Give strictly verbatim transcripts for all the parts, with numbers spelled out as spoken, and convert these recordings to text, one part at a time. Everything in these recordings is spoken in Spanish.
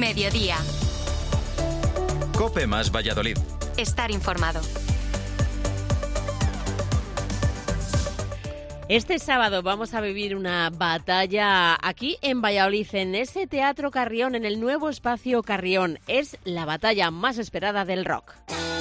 Mediodía. COPE más Valladolid. Estar informado. Este sábado vamos a vivir una batalla aquí en Valladolid, en ese Teatro Carrión, en el nuevo espacio Carrión. Es la batalla más esperada del rock.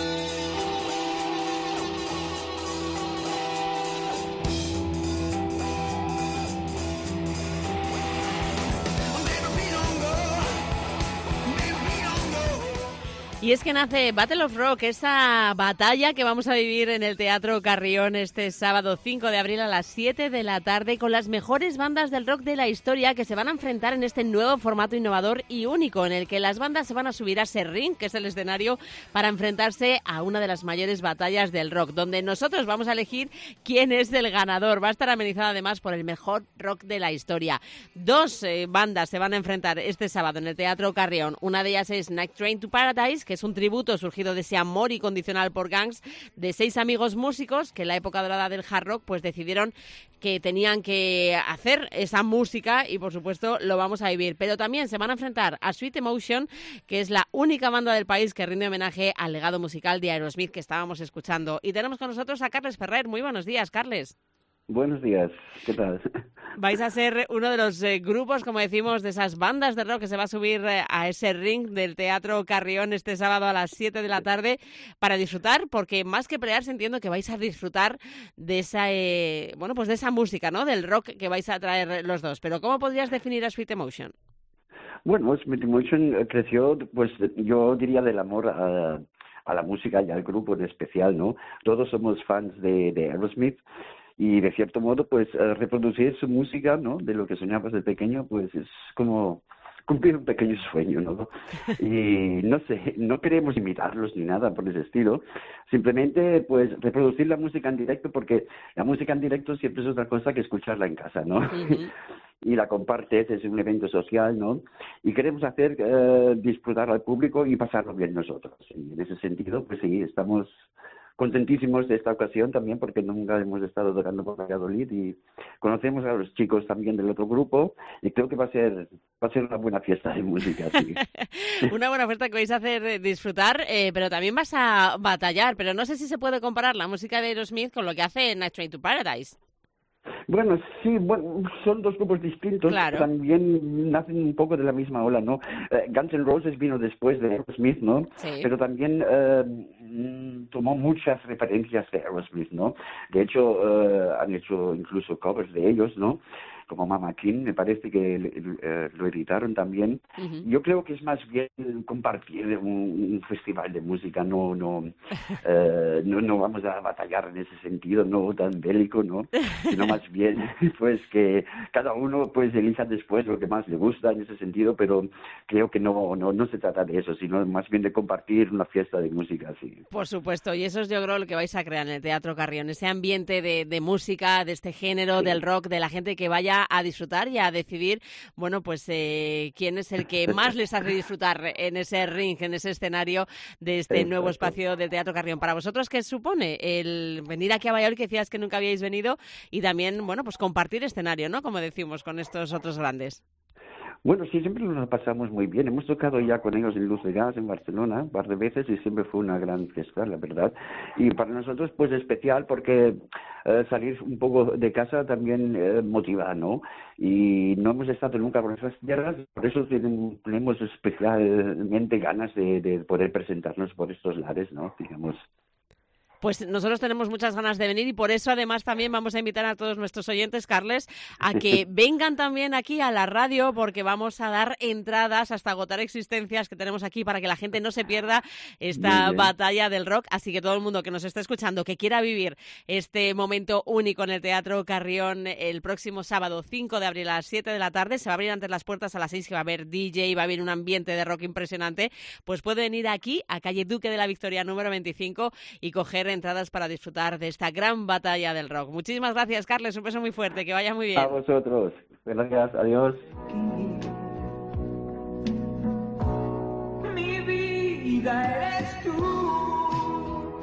Y es que nace Battle of Rock, esa batalla que vamos a vivir en el Teatro Carrión este sábado cinco de abril a las siete de la tarde, con las mejores bandas del rock de la historia que se van a enfrentar en este nuevo formato innovador y único, en el que las bandas se van a subir a ese ring, que es el escenario, para enfrentarse a una de las mayores batallas del rock, donde nosotros vamos a elegir quién es el ganador. Va a estar amenizada además por el mejor rock de la historia. Dos eh, bandas se van a enfrentar este sábado en el Teatro Carrión. Una de ellas es Night Train to Paradise, que es un tributo surgido de ese amor incondicional por Gangs de seis amigos músicos que en la época dorada del hard rock pues decidieron que tenían que hacer esa música y por supuesto lo vamos a vivir. Pero también se van a enfrentar a Sweet Emotion, que es la única banda del país que rinde homenaje al legado musical de Aerosmith que estábamos escuchando. Y tenemos con nosotros a Carles Ferrer. Muy buenos días, Carles. Buenos días, ¿qué tal? Vais a ser uno de los eh, grupos, como decimos, de esas bandas de rock que se va a subir eh, a ese ring del Teatro Carrión este sábado a las siete de la tarde para disfrutar, porque más que pelearse entiendo que vais a disfrutar de esa, eh, bueno, pues de esa música, ¿no? Del rock que vais a traer los dos. Pero ¿cómo podrías definir a Sweet Emotion? Bueno, Sweet Emotion creció, pues yo diría del amor a, a la música y al grupo en especial, ¿no? Todos somos fans de, de Aerosmith. Y de cierto modo, pues uh, reproducir su música, ¿no? De lo que soñabas de pequeño, pues es como cumplir un pequeño sueño, ¿no? Y no sé, no queremos imitarlos ni nada por ese estilo. Simplemente, pues, reproducir la música en directo, porque la música en directo siempre es otra cosa que escucharla en casa, ¿no? Uh-huh. Y la compartes, es un evento social, ¿no? Y queremos hacer uh, disfrutar al público y pasarlo bien nosotros. Y en ese sentido, pues sí, estamos contentísimos de esta ocasión también porque nunca hemos estado tocando por Valladolid y conocemos a los chicos también del otro grupo y creo que va a ser va a ser una buena fiesta de música. Sí. Una buena fiesta que vais a hacer disfrutar, eh, pero también vas a batallar, pero no sé si se puede comparar la música de Aerosmith con lo que hace Night Train to Paradise. Bueno, sí, bueno, son dos grupos distintos, claro. También nacen un poco de la misma ola, ¿no? Eh, Guns N' Roses vino después de Aerosmith, ¿no? Sí. Pero también eh, tomó muchas referencias de Aerosmith, ¿no? De hecho, eh, han hecho incluso covers de ellos, ¿no? Como Mama King, me parece que eh, lo editaron también. Uh-huh. Yo creo que es más bien compartir un, un festival de música, no no, eh, no no vamos a batallar en ese sentido, no tan bélico, ¿no? Sino más bien pues que cada uno pues elija después lo que más le gusta en ese sentido, pero creo que no no no se trata de eso, sino más bien de compartir una fiesta de música, sí. Por supuesto, y eso es yo creo lo que vais a crear en el Teatro Carrión, ese ambiente de, de música, de este género, sí, del rock, de la gente que vaya a disfrutar y a decidir, bueno, pues eh, quién es el que más les hace disfrutar en ese ring, en ese escenario de este Exacto. nuevo espacio del Teatro Carrión. Para vosotros, ¿qué supone el venir aquí a Valladolid, que decías que nunca habíais venido, y también, bueno, pues compartir escenario, ¿no? Como decimos, con estos otros grandes. Bueno, sí, siempre nos pasamos muy bien. Hemos tocado ya con ellos en Luz de Gas, en Barcelona, un par de veces, y siempre fue una gran fiesta, la verdad. Y para nosotros, pues, especial, porque eh, salir un poco de casa también eh, motiva, ¿no? Y no hemos estado nunca por esas tierras, por eso tenemos, tenemos especialmente ganas de, de poder presentarnos por estos lares, ¿no? Digamos. Pues nosotros tenemos muchas ganas de venir y por eso además también vamos a invitar a todos nuestros oyentes, Carles, a que vengan también aquí a la radio porque vamos a dar entradas hasta agotar existencias que tenemos aquí para que la gente no se pierda esta batalla del rock. Así que todo el mundo que nos esté escuchando, que quiera vivir este momento único en el Teatro Carrión el próximo sábado cinco de abril a las siete de la tarde, se va a abrir antes las puertas a las seis, que va a haber D J, va a haber un ambiente de rock impresionante, pues puede venir aquí a calle Duque de la Victoria número veinticinco y coger entradas para disfrutar de esta gran batalla del rock. Muchísimas gracias, Carles, un beso muy fuerte, que vaya muy bien. A vosotros, gracias, adiós. Mi vida eres tú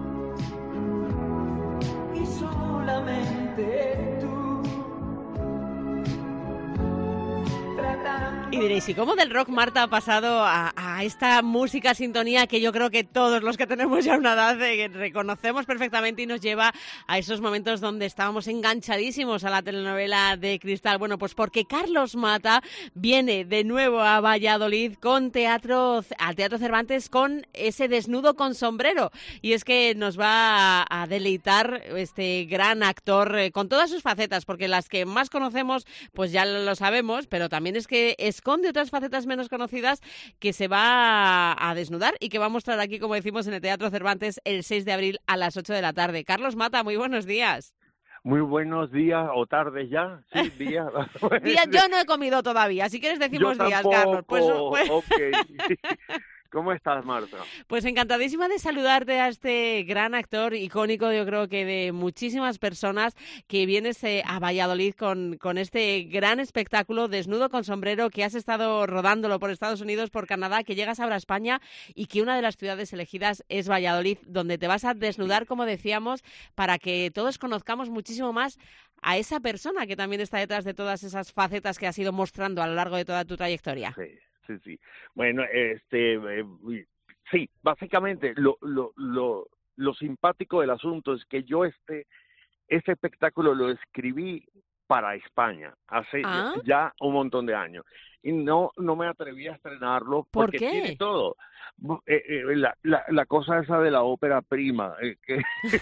y solamente tú, tratando Y diréis, ¿y cómo del rock, Marta, ha pasado a, a esta música sintonía que yo creo que todos los que tenemos ya una edad eh, reconocemos perfectamente y nos lleva a esos momentos donde estábamos enganchadísimos a la telenovela de Cristal? Bueno, pues porque Carlos Mata viene de nuevo a Valladolid con teatro, al Teatro Cervantes con ese Desnudo con sombrero. Y es que nos va a, a deleitar este gran actor eh, con todas sus facetas, porque las que más conocemos pues ya lo sabemos, pero también es que esconde otras facetas menos conocidas que se va a, a desnudar y que va a mostrar aquí, como decimos, en el Teatro Cervantes el seis de abril a las ocho de la tarde. Carlos Mata, muy buenos días. Muy buenos días o tardes ya, sí, días. Días, yo no he comido todavía, si quieres decimos yo días, tampoco. Carlos. Pues, pues... Okay. ¿Cómo estás, Marta? Pues encantadísima de saludarte a este gran actor icónico, yo creo que de muchísimas personas, que vienes eh, a Valladolid con, con este gran espectáculo Desnudo con sombrero, que has estado rodándolo por Estados Unidos, por Canadá, que llegas ahora a España y que una de las ciudades elegidas es Valladolid, donde te vas a desnudar, como decíamos, para que todos conozcamos muchísimo más a esa persona que también está detrás de todas esas facetas que has ido mostrando a lo largo de toda tu trayectoria. Sí. Sí, sí. Bueno, este, eh, sí, básicamente lo, lo, lo, lo simpático del asunto es que yo este, este espectáculo lo escribí para España hace ¿Ah? ya un montón de años y no, no me atreví a estrenarlo porque ¿Por qué? tiene todo. Eh, eh, la, la, la cosa esa de la ópera prima, eh, que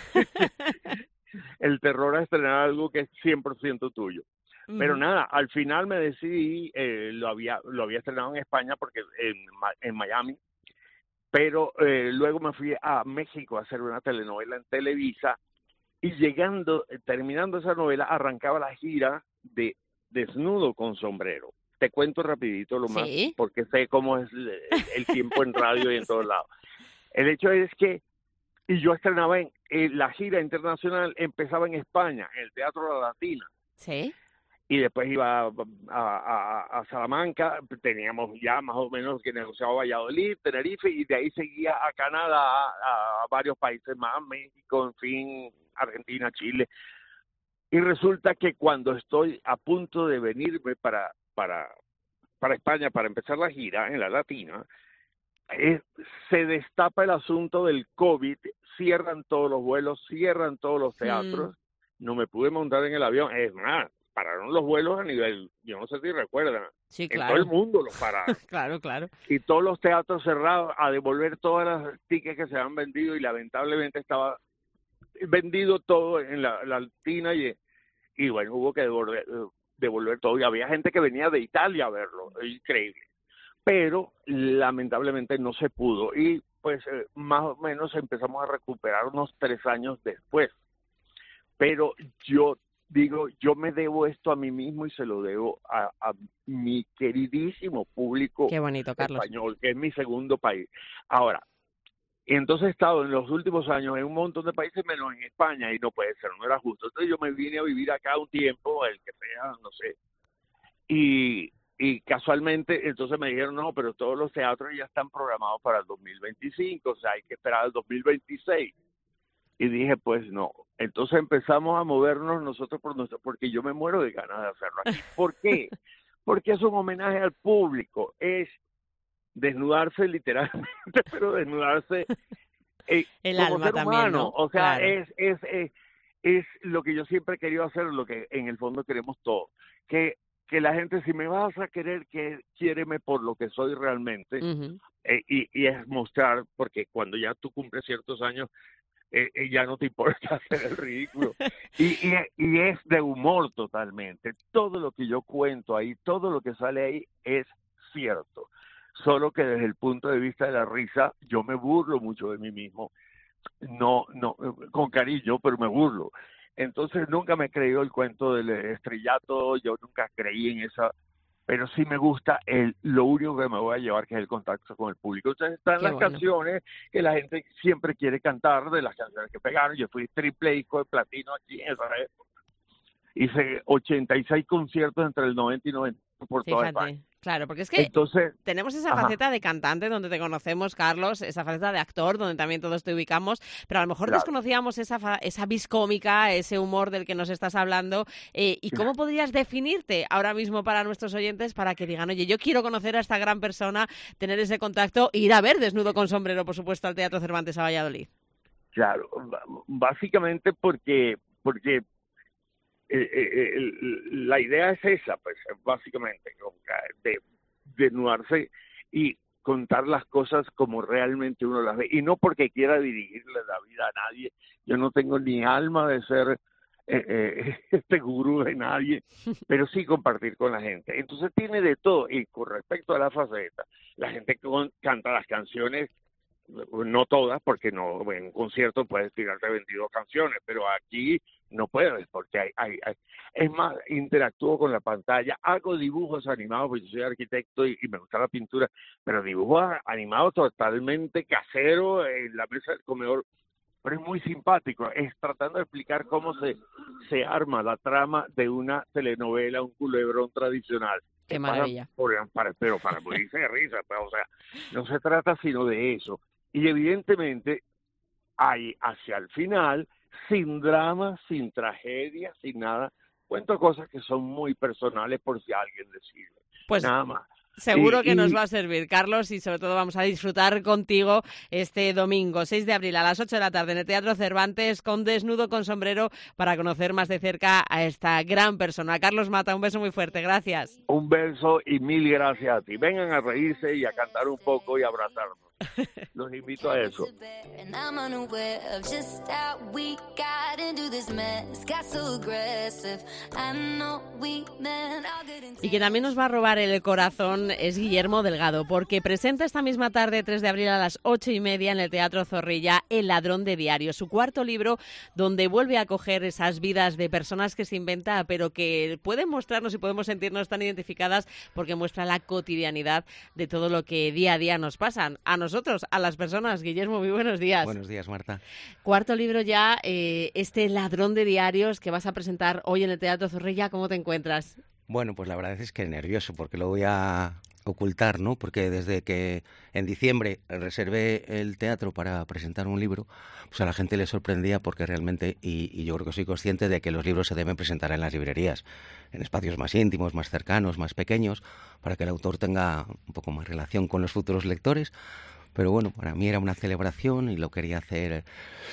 el terror a estrenar algo que es cien por ciento tuyo. Pero nada, al final me decidí, eh, lo había lo había estrenado en España porque en, en Miami, pero eh, luego me fui a México a hacer una telenovela en Televisa y llegando, terminando esa novela, arrancaba la gira de Desnudo con sombrero. Te cuento rapidito lo más, ¿Sí? porque sé cómo es el, el tiempo en radio y en todos lados. El hecho es que, y yo estrenaba en, en la gira internacional, empezaba en España, en el Teatro La Latina. Sí. Y después iba a, a, a Salamanca, teníamos ya más o menos que negociaba Valladolid, Tenerife, y de ahí seguía a Canadá, a, a varios países más, México, en fin, Argentina, Chile. Y resulta que cuando estoy a punto de venirme para, para, para España, para empezar la gira en la Latina, eh, se destapa el asunto del COVID, cierran todos los vuelos, cierran todos los teatros, mm. no me pude montar en el avión, es más, pararon los vuelos a nivel, yo no sé si recuerdan, sí, en claro. todo el mundo los pararon. Claro, claro. Y todos los teatros cerrados a devolver todas las tickets que se han vendido y lamentablemente estaba vendido todo en la, la Latina y, y bueno, hubo que devolver, devolver todo. Y había gente que venía de Italia a verlo, increíble. Pero lamentablemente no se pudo y pues eh, más o menos empezamos a recuperar unos tres años después. Pero yo digo, yo me debo esto a mí mismo y se lo debo a, a mi queridísimo público Qué bonito, Carlos. español, que es mi segundo país. Ahora, entonces he estado en los últimos años en un montón de países menos en España y no puede ser, no era justo. Entonces yo me vine a vivir acá un tiempo, el que sea, no sé. Y, y casualmente, entonces me dijeron, no, pero todos los teatros ya están programados para el dos mil veinticinco, o sea, hay que esperar al dos mil veintiséis. Y dije, pues no. Entonces empezamos a movernos nosotros por nuestro, porque yo me muero de ganas de hacerlo aquí. ¿Por qué? Porque es un homenaje al público, es desnudarse literalmente, pero desnudarse eh, el como alma ser también, humano. ¿no? O sea, Claro. es, es, es, es lo que yo siempre he querido hacer, lo que en el fondo queremos todos. Que, que la gente, si me vas a querer, que quiéreme por lo que soy realmente. Uh-huh. eh, y, y es mostrar, porque cuando ya tú cumples ciertos años, Eh, eh, ya no te importa hacer el ridículo. Y, y, y es de humor totalmente. Todo lo que yo cuento ahí, todo lo que sale ahí es cierto. Solo que desde el punto de vista de la risa, yo me burlo mucho de mí mismo. No, no, con cariño, pero me burlo. Entonces nunca me he creído el cuento del estrellato, yo nunca creí en esa... pero sí me gusta el lo único que me voy a llevar, que es el contacto con el público. Entonces están Qué las bueno. canciones que la gente siempre quiere cantar, de las canciones que pegaron. Yo fui triple disco de platino aquí en esa época. Hice ochenta y seis conciertos entre el noventa y noventa por toda España. Claro, porque es que Entonces, tenemos esa ajá. faceta de cantante donde te conocemos, Carlos, esa faceta de actor donde también todos te ubicamos, pero a lo mejor Claro. desconocíamos esa, fa- esa vis cómica, ese humor del que nos estás hablando. Eh, ¿Y cómo podrías definirte ahora mismo para nuestros oyentes para que digan, oye, yo quiero conocer a esta gran persona, tener ese contacto e ir a ver Desnudo con Sombrero, por supuesto, al Teatro Cervantes a Valladolid? Claro, b- básicamente porque porque eh, eh, el- la idea es esa, pues básicamente, como que de desnudarse y contar las cosas como realmente uno las ve, y no porque quiera dirigirle la vida a nadie. Yo no tengo ni alma de ser eh, eh, este gurú de nadie, pero sí compartir con la gente. Entonces tiene de todo, y con respecto a la faceta, la gente con- canta las canciones, no todas, porque no en un concierto puedes tirarte veintidós canciones, pero aquí no puedes, porque hay, hay, hay- es más, interactúo con la pantalla, hago dibujos animados, porque yo soy arquitecto y, y me gusta la pintura, pero dibujos a- animados totalmente caseros en la mesa del comedor, pero es muy simpático, es tratando de explicar cómo se, se arma la trama de una telenovela, un culebrón tradicional. Qué Que maravilla. Para, para, pero para morirse de risa, pues, o sea, no se trata sino de eso. Y evidentemente hay hacia el final, sin drama, sin tragedia, sin nada, cuento cosas que son muy personales por si a alguien le sirve. Pues Nada más. seguro Y- que y- nos va a servir, Carlos, y sobre todo vamos a disfrutar contigo este domingo, seis de abril a las ocho de la tarde en el Teatro Cervantes con Desnudo con Sombrero para conocer más de cerca a esta gran persona. Carlos Mata, un beso muy fuerte, gracias. Un beso y mil gracias a ti. Vengan a reírse y a cantar un poco y a abrazarnos. Los invito a eso. And I'm unaware of just how we got into this mess. Got so aggressive. I know we meant all good intentions. Y que también nos va a robar el corazón es Guillermo Delgado, porque presenta esta misma tarde, tres de abril a las ocho y media en el Teatro Zorrilla, El ladrón de diarios, su cuarto libro donde vuelve a coger esas vidas de personas que se inventa, pero que pueden mostrarnos y podemos sentirnos tan identificadas porque muestra la cotidianidad de todo lo que día a día nos pasan. A nosotros, a las personas. Guillermo, muy buenos días. Buenos días, Marta. Cuarto libro ya, eh, este ladrón de diarios que vas a presentar hoy en el Teatro Zorrilla. ¿Cómo te encuentras? Bueno, pues la verdad es que nervioso porque lo voy a ocultar, ¿no? Porque desde que en diciembre reservé el teatro para presentar un libro, pues a la gente le sorprendía porque realmente, y, y yo creo que soy consciente de que los libros se deben presentar en las librerías, en espacios más íntimos, más cercanos, más pequeños, para que el autor tenga un poco más relación con los futuros lectores. Pero bueno, para mí era una celebración y lo quería hacer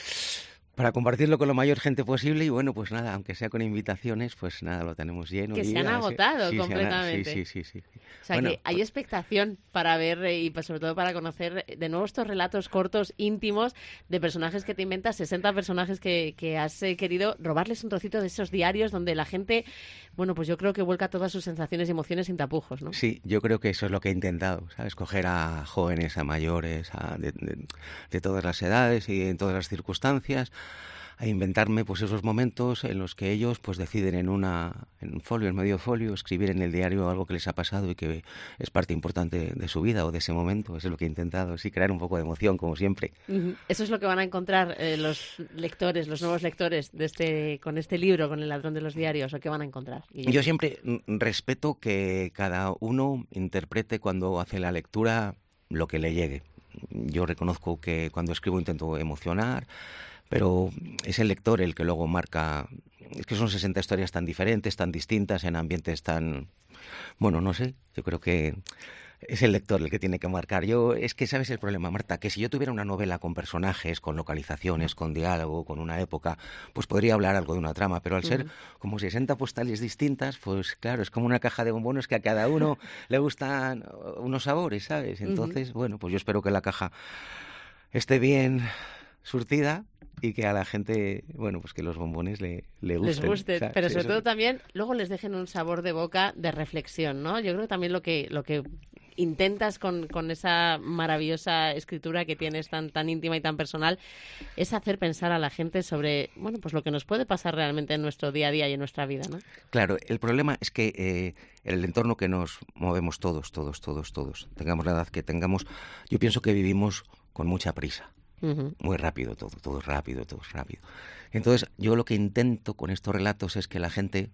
para compartirlo con la mayor gente posible y bueno, pues nada, aunque sea con invitaciones, pues nada, lo tenemos lleno. Que y se han ya, agotado sí, sí, completamente. Sí, sí, sí, sí. O sea, Bueno, que hay pues- expectación para ver eh, y pues, sobre todo para conocer de nuevo estos relatos cortos, íntimos, de personajes que te inventas, sesenta personajes que, que has eh, querido robarles un trocito de esos diarios donde la gente, bueno, pues yo creo que vuelca todas sus sensaciones y emociones sin tapujos, ¿no? Sí, yo creo que eso es lo que he intentado, ¿sabes? Coger a jóvenes, a mayores, a de, de- de todas las edades y en todas las circunstancias, a inventarme pues esos momentos en los que ellos pues deciden en una en un folio, en medio folio, escribir en el diario algo que les ha pasado y que es parte importante de su vida o de ese momento. Eso es lo que he intentado, sí, crear un poco de emoción, como siempre. Ujú. Eso es lo que van a encontrar eh, los lectores, los nuevos lectores de este con este libro, con El ladrón de los diarios, ¿o qué van a encontrar? Guillermo? Yo siempre mm, respeto que cada uno interprete cuando hace la lectura lo que le llegue. Yo reconozco que cuando escribo intento emocionar, pero es el lector el que luego marca. Es que son sesenta historias tan diferentes, tan distintas, en ambientes tan... Bueno, no sé, yo creo que es el lector el que tiene que marcar. Yo, es que, ¿sabes el problema, Marta? Que si yo tuviera una novela con personajes, con localizaciones, con diálogo, con una época, pues podría hablar algo de una trama, pero al ser Ujú. como sesenta postales distintas, pues claro, es como una caja de bombones que a cada uno le gustan unos sabores, ¿sabes? Entonces, bueno, pues yo espero que la caja esté bien surtida y que a la gente, bueno, pues que los bombones le, le gusten. Les guste, ¿sabes? pero Sí, sobre eso- todo también luego les dejen un sabor de boca de reflexión, ¿no? Yo creo que también lo que lo que intentas con, con esa maravillosa escritura que tienes tan tan íntima y tan personal es hacer pensar a la gente sobre, bueno, pues lo que nos puede pasar realmente en nuestro día a día y en nuestra vida, ¿no? Claro, el problema es que eh, el entorno que nos movemos todos, todos, todos, todos, tengamos la edad que tengamos, yo pienso que vivimos con mucha prisa. Ujú. Muy rápido todo, todo es rápido, todo es rápido. Entonces, yo lo que intento con estos relatos es que la gente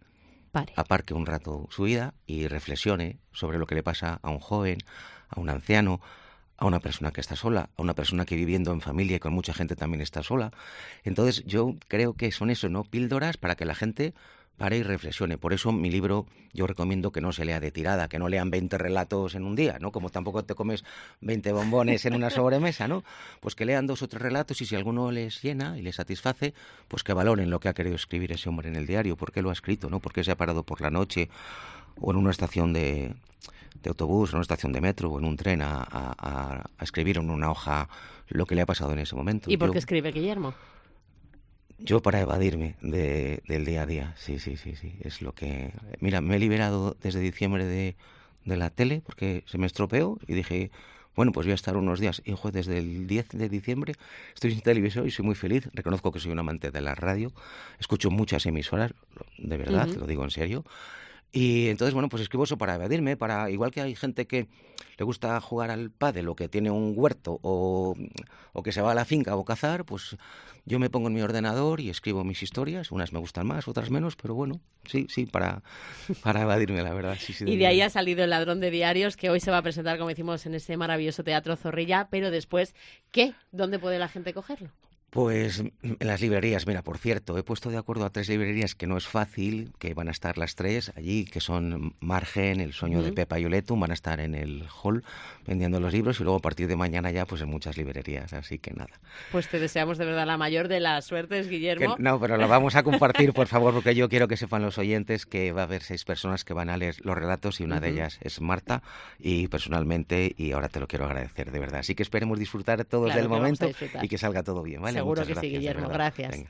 Pare. aparque un rato su vida y reflexione sobre lo que le pasa a un joven, a un anciano, a una persona que está sola, a una persona que viviendo en familia y con mucha gente también está sola. Entonces yo creo que son eso, ¿no? Píldoras para que la gente pare y reflexione. Por eso mi libro yo recomiendo que no se lea de tirada, que no lean veinte relatos en un día, ¿no? Como tampoco te comes veinte bombones en una sobremesa, ¿no? Pues que lean dos o tres relatos y si alguno les llena y les satisface, pues que valoren lo que ha querido escribir ese hombre en el diario, por qué lo ha escrito, ¿no? Por qué se ha parado por la noche o en una estación de, de autobús, en una estación de metro o en un tren a, a, a escribir en una hoja lo que le ha pasado en ese momento. ¿Y por qué yo, escribe Guillermo? Yo para evadirme de, del día a día, sí, sí, sí, sí, es lo que... Mira, me he liberado desde diciembre de, de la tele porque se me estropeó y dije, bueno, pues voy a estar unos días. Y, joder, desde el diez de diciembre estoy sin televisión y soy muy feliz. Reconozco que soy un amante de la radio, escucho muchas emisoras, de verdad, uh-huh. Lo digo en serio. Y entonces, bueno, pues escribo eso para evadirme, para igual que hay gente que le gusta jugar al pádel o que tiene un huerto o, o que se va a la finca o cazar, pues yo me pongo en mi ordenador y escribo mis historias. Unas me gustan más, otras menos, pero bueno, sí, sí, para, para evadirme, la verdad. Sí, sí, y de ahí ha salido El ladrón de diarios, que hoy se va a presentar, como decimos, en ese maravilloso Teatro Zorrilla, pero después, ¿qué? ¿Dónde puede la gente cogerlo? Pues en las librerías, mira, por cierto, he puesto de acuerdo a tres librerías que no es fácil, que van a estar las tres allí, que son Margen, El sueño uh-huh. de Pepa y Oletum, van a estar en el hall vendiendo los libros y luego a partir de mañana ya pues en muchas librerías, así que nada. Pues te deseamos de verdad la mayor de las suertes, Guillermo. Que, no, pero la vamos a compartir, por favor, porque yo quiero que sepan los oyentes que va a haber seis personas que van a leer los relatos y una uh-huh. de ellas es Marta y personalmente, y ahora te lo quiero agradecer de verdad. Así que esperemos disfrutar todos claro, del momento y que salga todo bien, ¿vale? Seguro Muchas que gracias, sí, Guillermo, gracias. Venga.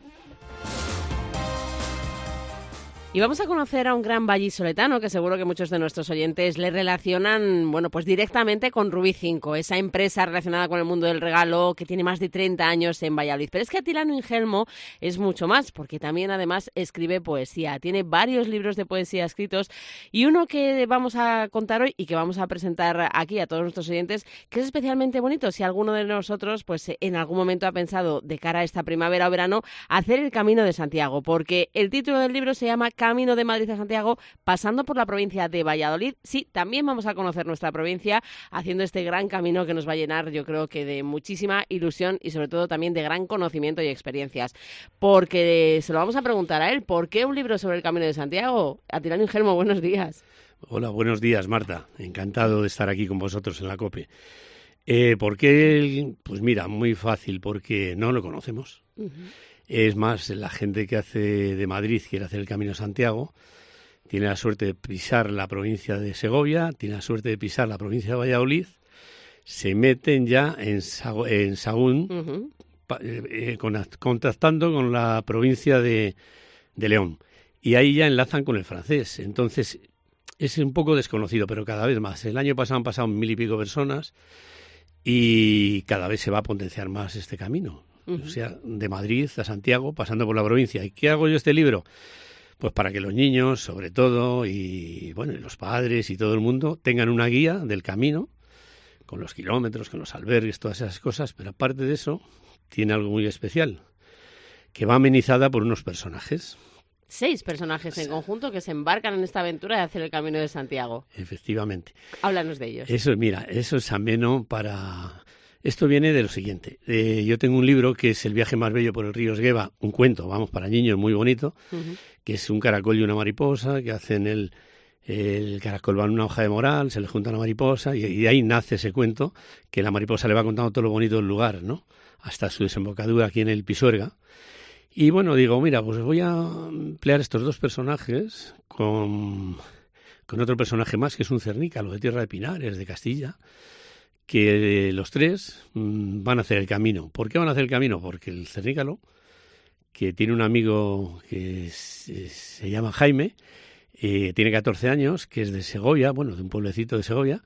Y vamos a conocer a un gran vallisoletano que seguro que muchos de nuestros oyentes le relacionan, bueno, pues directamente con Rubí cinco, esa empresa relacionada con el mundo del regalo que tiene más de treinta años en Valladolid. Pero es que Atilano Ingelmo es mucho más, porque también además escribe poesía. Tiene varios libros de poesía escritos y uno que vamos a contar hoy y que vamos a presentar aquí a todos nuestros oyentes, que es especialmente bonito. Si alguno de nosotros, pues en algún momento ha pensado de cara a esta primavera o verano, hacer el Camino de Santiago, porque el título del libro se llama Camino de Madrid a Santiago, pasando por la provincia de Valladolid. Sí, también vamos a conocer nuestra provincia haciendo este gran camino que nos va a llenar, yo creo que de muchísima ilusión y sobre todo también de gran conocimiento y experiencias. Porque se lo vamos a preguntar a él, ¿por qué un libro sobre el Camino de Santiago? Atilano Ingelmo, buenos días. Hola, buenos días, Marta. Encantado de estar aquí con vosotros en la COPE. Eh, ¿Por qué? Pues mira, muy fácil, porque no lo conocemos. Uh-huh. Es más, la gente que hace de Madrid quiere hacer el Camino de Santiago, tiene la suerte de pisar la provincia de Segovia, tiene la suerte de pisar la provincia de Valladolid, se meten ya en, Sa- en Sahagún, uh-huh. pa- eh, con, contactando con la provincia de, de León. Y ahí ya enlazan con el francés. Entonces, es un poco desconocido, pero cada vez más. El año pasado han pasado mil y pico personas y cada vez se va a potenciar más este camino. Uh-huh. O sea, de Madrid a Santiago, pasando por la provincia. ¿Y qué hago yo este libro? Pues para que los niños, sobre todo, y bueno, y los padres y todo el mundo, tengan una guía del camino, con los kilómetros, con los albergues, todas esas cosas, pero aparte de eso, tiene algo muy especial, que va amenizada por unos personajes. Seis personajes en conjunto que se embarcan en esta aventura de hacer el Camino de Santiago. Efectivamente. Háblanos de ellos. Eso, mira, eso es ameno para... Esto viene de lo siguiente. Eh, yo tengo un libro que es El viaje más bello por el río Esgueva, un cuento, vamos, para niños, muy bonito, uh-huh. que es un caracol y una mariposa que hacen el, el caracol va en una hoja de moral, se le junta una mariposa y, y de ahí nace ese cuento que la mariposa le va contando todo lo bonito del lugar, ¿no? Hasta su desembocadura aquí en el Pisuerga. Y bueno, digo, mira, pues voy a emplear estos dos personajes con, con otro personaje más que es un cernícalo de Tierra de Pinares, de Castilla, que los tres mmm, van a hacer el camino. ¿Por qué van a hacer el camino? Porque el cernícalo, que tiene un amigo que es, es, se llama Jaime, eh, tiene catorce años, que es de Segovia, bueno, de un pueblecito de Segovia,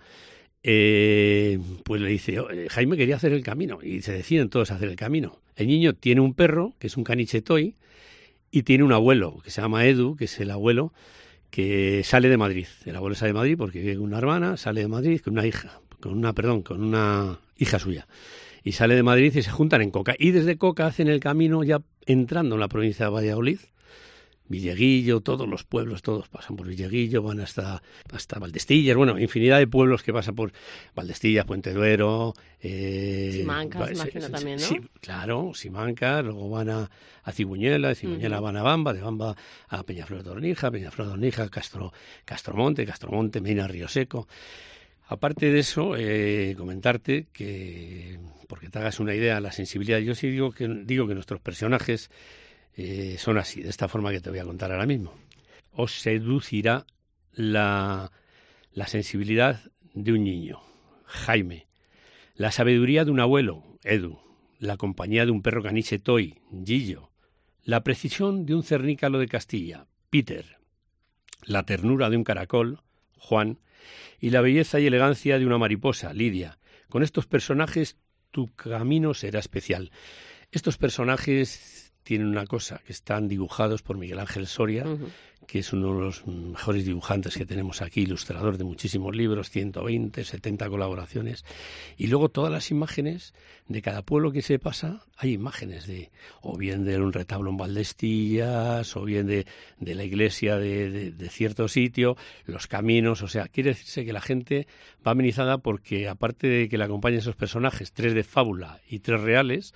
eh, pues le dice, oh, Jaime quería hacer el camino, y se deciden todos a hacer el camino. El niño tiene un perro, que es un caniche toy, y tiene un abuelo, que se llama Edu, que es el abuelo, que sale de Madrid. El abuelo sale de Madrid porque vive con una hermana, sale de Madrid con una hija. con una, perdón, con una hija suya, y sale de Madrid y se juntan en Coca, y desde Coca hacen el camino ya entrando en la provincia de Valladolid, Villeguillo, todos los pueblos, todos pasan por Villeguillo, van hasta, hasta Valdestillas, bueno, infinidad de pueblos que pasan por Valdestillas, Puente Duero... Eh, Simancas, va, imagino sí, también, ¿no? Sí, claro, Simancas, luego van a, a Cibuñela, de Cibuñela uh-huh. van a Bamba, de Bamba a Peñaflor de Ornija, Peñaflor de Ornija, Castro, Castromonte, Castromonte, Medina Río Seco. Aparte de eso, eh, comentarte que, porque te hagas una idea, la sensibilidad, yo sí digo que, digo que nuestros personajes Eh, son así, de esta forma que te voy a contar ahora mismo. Os seducirá la, la sensibilidad de un niño, Jaime, la sabiduría de un abuelo, Edu, la compañía de un perro caniche, Toy, Gillo, la precisión de un cernícalo de Castilla, Peter, la ternura de un caracol, Juan, y la belleza y elegancia de una mariposa, Lidia. Con estos personajes tu camino será especial. Estos personajes tienen una cosa, que están dibujados por Miguel Ángel Soria, uh-huh. que es uno de los mejores dibujantes que tenemos aquí, ilustrador de muchísimos libros, ciento veinte, setenta colaboraciones, y luego todas las imágenes de cada pueblo que se pasa, hay imágenes de, o bien de un retablo en Valdestillas, o bien de, de la iglesia de, de, de cierto sitio, los caminos, o sea, quiere decirse que la gente va amenizada porque, aparte de que le acompañen esos personajes, tres de fábula y tres reales,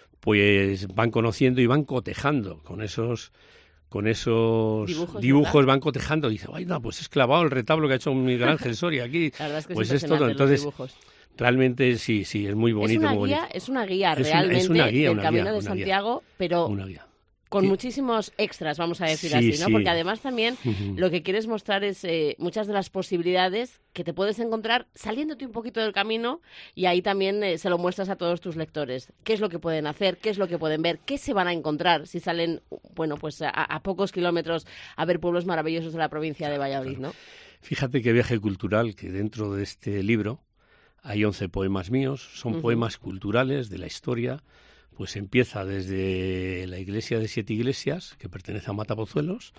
pues van conociendo y van cotejando con esos con esos dibujos, dibujos van cotejando. Dice, ay, no, pues es clavado el retablo que ha hecho Miguel Ángel Soria aquí. La verdad es que pues es, es todo. Entonces, realmente sí, sí, es muy bonito. Es una muy guía, bonito. Es una guía es realmente una, es una guía, del una Camino guía, de una Santiago, guía, pero una guía. con ¿Qué? muchísimos extras, vamos a decir sí, así, ¿no? Sí. Porque además también uh-huh. lo que quieres mostrar es eh, muchas de las posibilidades que te puedes encontrar saliéndote un poquito del camino, y ahí también eh, se lo muestras a todos tus lectores. ¿Qué es lo que pueden hacer? ¿Qué es lo que pueden ver? ¿Qué se van a encontrar si salen, bueno, pues a, a pocos kilómetros a ver pueblos maravillosos de la provincia de Valladolid, ¿no? Fíjate qué viaje cultural, que dentro de este libro hay once poemas míos, son uh-huh. poemas culturales de la historia. Pues empieza desde la iglesia de Siete Iglesias, que pertenece a Matapozuelos,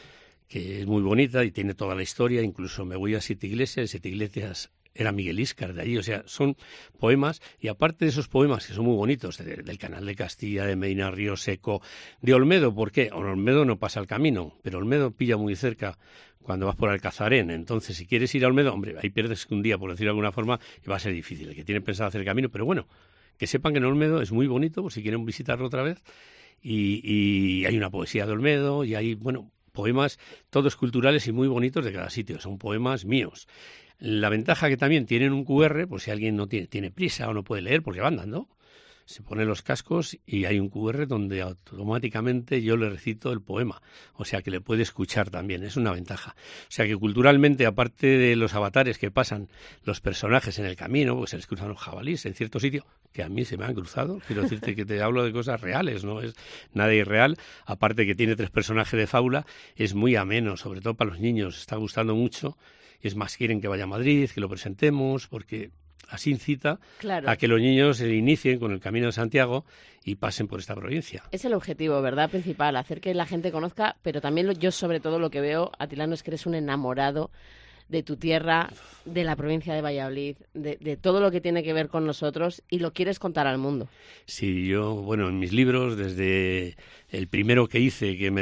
que es muy bonita y tiene toda la historia. Incluso me voy a Siete Iglesias, Siete Iglesias era Miguel Íscar de allí. O sea, son poemas, y aparte de esos poemas que son muy bonitos, de, del Canal de Castilla, de Medina Río Seco, de Olmedo, ¿por qué? Olmedo no pasa el camino, pero Olmedo pilla muy cerca cuando vas por Alcazarén. Entonces, si quieres ir a Olmedo, hombre, ahí pierdes un día, por decirlo de alguna forma, y va a ser difícil. El que tiene pensado hacer el camino, pero bueno, que sepan que en Olmedo es muy bonito, por si quieren visitarlo otra vez, y, y hay una poesía de Olmedo, y hay, bueno, poemas todos culturales y muy bonitos de cada sitio, son poemas míos. La ventaja que también tienen un cu erre, por si alguien no tiene, tiene prisa o no puede leer porque va andando, se pone los cascos y hay un cu erre donde automáticamente yo le recito el poema, o sea que le puede escuchar también, es una ventaja. O sea que culturalmente, aparte de los avatares que pasan los personajes en el camino, pues se les cruzan los jabalíes en cierto sitio, que a mí se me han cruzado, quiero decirte que te hablo de cosas reales, no es nada irreal, aparte que tiene tres personajes de fábula, es muy ameno, sobre todo para los niños, está gustando mucho, y es más, quieren que vaya a Madrid, que lo presentemos, porque así incita claro. a que los niños se inicien con el Camino de Santiago y pasen por esta provincia. Es el objetivo, ¿verdad?, principal, hacer que la gente conozca, pero también lo, yo sobre todo lo que veo, Atilano, es que eres un enamorado de tu tierra, de la provincia de Valladolid, de, de todo lo que tiene que ver con nosotros, y lo quieres contar al mundo. Sí, yo, bueno, en mis libros, desde el primero que hice, que me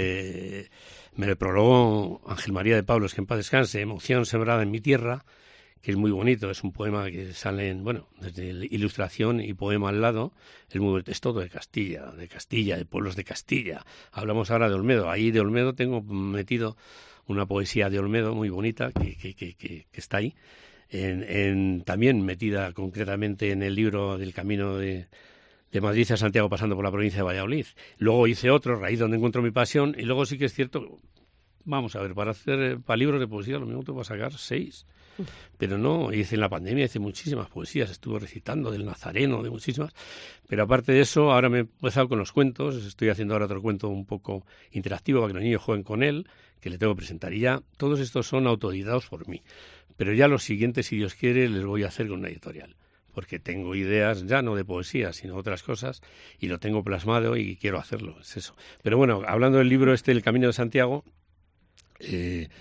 le, me le prologó Ángel María de Pablos, que en paz descanse, Emoción sembrada en mi tierra, que es muy bonito, es un poema que sale en, bueno, desde ilustración y poema al lado, es, muy, es todo de Castilla, de Castilla, de pueblos de Castilla. Hablamos ahora de Olmedo, ahí de Olmedo tengo metido una poesía de Olmedo muy bonita que, que, que, que, que está ahí, en, en, también metida concretamente en el libro del Camino de, de Madrid a Santiago pasando por la provincia de Valladolid. Luego hice otro, Raíz donde encuentro mi pasión, y luego sí que es cierto, vamos a ver, para hacer para libros de poesía lo mismo te voy a sacar seis. Pero no, hice en la pandemia, hice muchísimas poesías, estuve recitando del Nazareno, de muchísimas, pero aparte de eso, ahora me he empezado con los cuentos, estoy haciendo ahora otro cuento un poco interactivo para que los niños jueguen con él, que le tengo que presentar, y ya todos estos son autoeditados por mí, pero ya los siguientes, si Dios quiere, les voy a hacer con una editorial, porque tengo ideas ya no de poesía, sino otras cosas, y lo tengo plasmado y quiero hacerlo, es eso. Pero bueno, hablando del libro este, El Camino de Santiago, eh,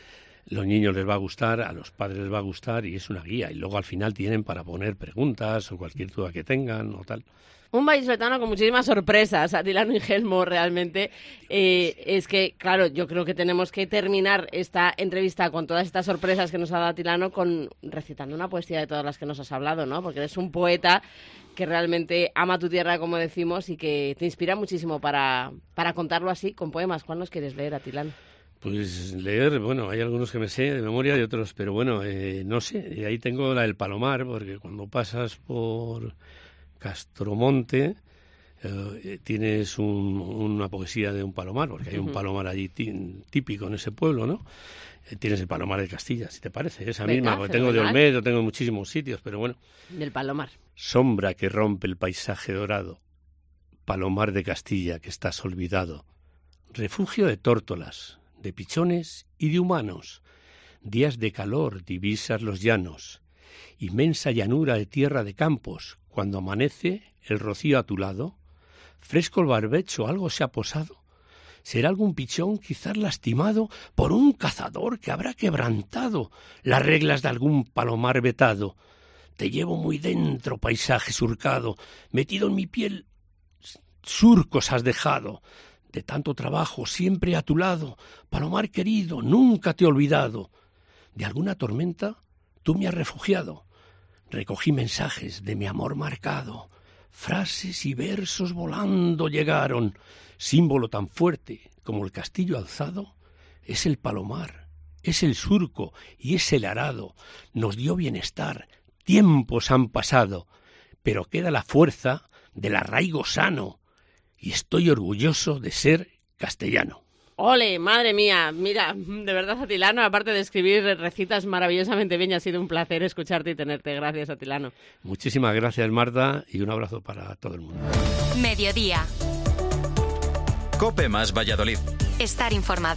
los niños les va a gustar, a los padres les va a gustar y es una guía. Y luego al final tienen para poner preguntas o cualquier duda que tengan o tal. Un vallisoletano con muchísimas sorpresas, Atilano Ingelmo, realmente. Eh, es que, claro, yo creo que tenemos que terminar esta entrevista con todas estas sorpresas que nos ha dado Atilano con recitando una poesía de todas las que nos has hablado, ¿no? Porque eres un poeta que realmente ama tu tierra, como decimos, y que te inspira muchísimo para, para contarlo así, con poemas. ¿Cuál nos quieres leer, Atilano? Pues leer, bueno, hay algunos que me sé de memoria y otros, pero bueno, eh, no sé, y ahí tengo la del Palomar, porque cuando pasas por Castromonte eh, tienes un, una poesía de un palomar, porque hay un palomar allí típico en ese pueblo, ¿no? Eh, tienes el Palomar de Castilla, si te parece, esa Venga, misma, porque tengo de Olmedo, tengo en muchísimos sitios, pero bueno. Del Palomar. Sombra que rompe el paisaje dorado, Palomar de Castilla que estás olvidado, refugio de tórtolas, de pichones y de humanos, días de calor divisas los llanos, inmensa llanura de tierra de campos, cuando amanece el rocío a tu lado, fresco el barbecho, algo se ha posado, será algún pichón quizás lastimado por un cazador que habrá quebrantado las reglas de algún palomar vetado. Te llevo muy dentro, paisaje surcado, metido en mi piel, surcos has dejado, de tanto trabajo siempre a tu lado, palomar querido, nunca te he olvidado. De alguna tormenta tú me has refugiado, recogí mensajes de mi amor marcado, frases y versos volando llegaron, símbolo tan fuerte como el castillo alzado, es el palomar, es el surco y es el arado, nos dio bienestar, tiempos han pasado, pero queda la fuerza del arraigo sano, y estoy orgulloso de ser castellano. ¡Ole! Madre mía, mira, de verdad, Atilano, aparte de escribir recitas maravillosamente bien, y ha sido un placer escucharte y tenerte. Gracias, Atilano. Muchísimas gracias, Marta, y un abrazo para todo el mundo. Mediodía. COPE más Valladolid. Estar informado.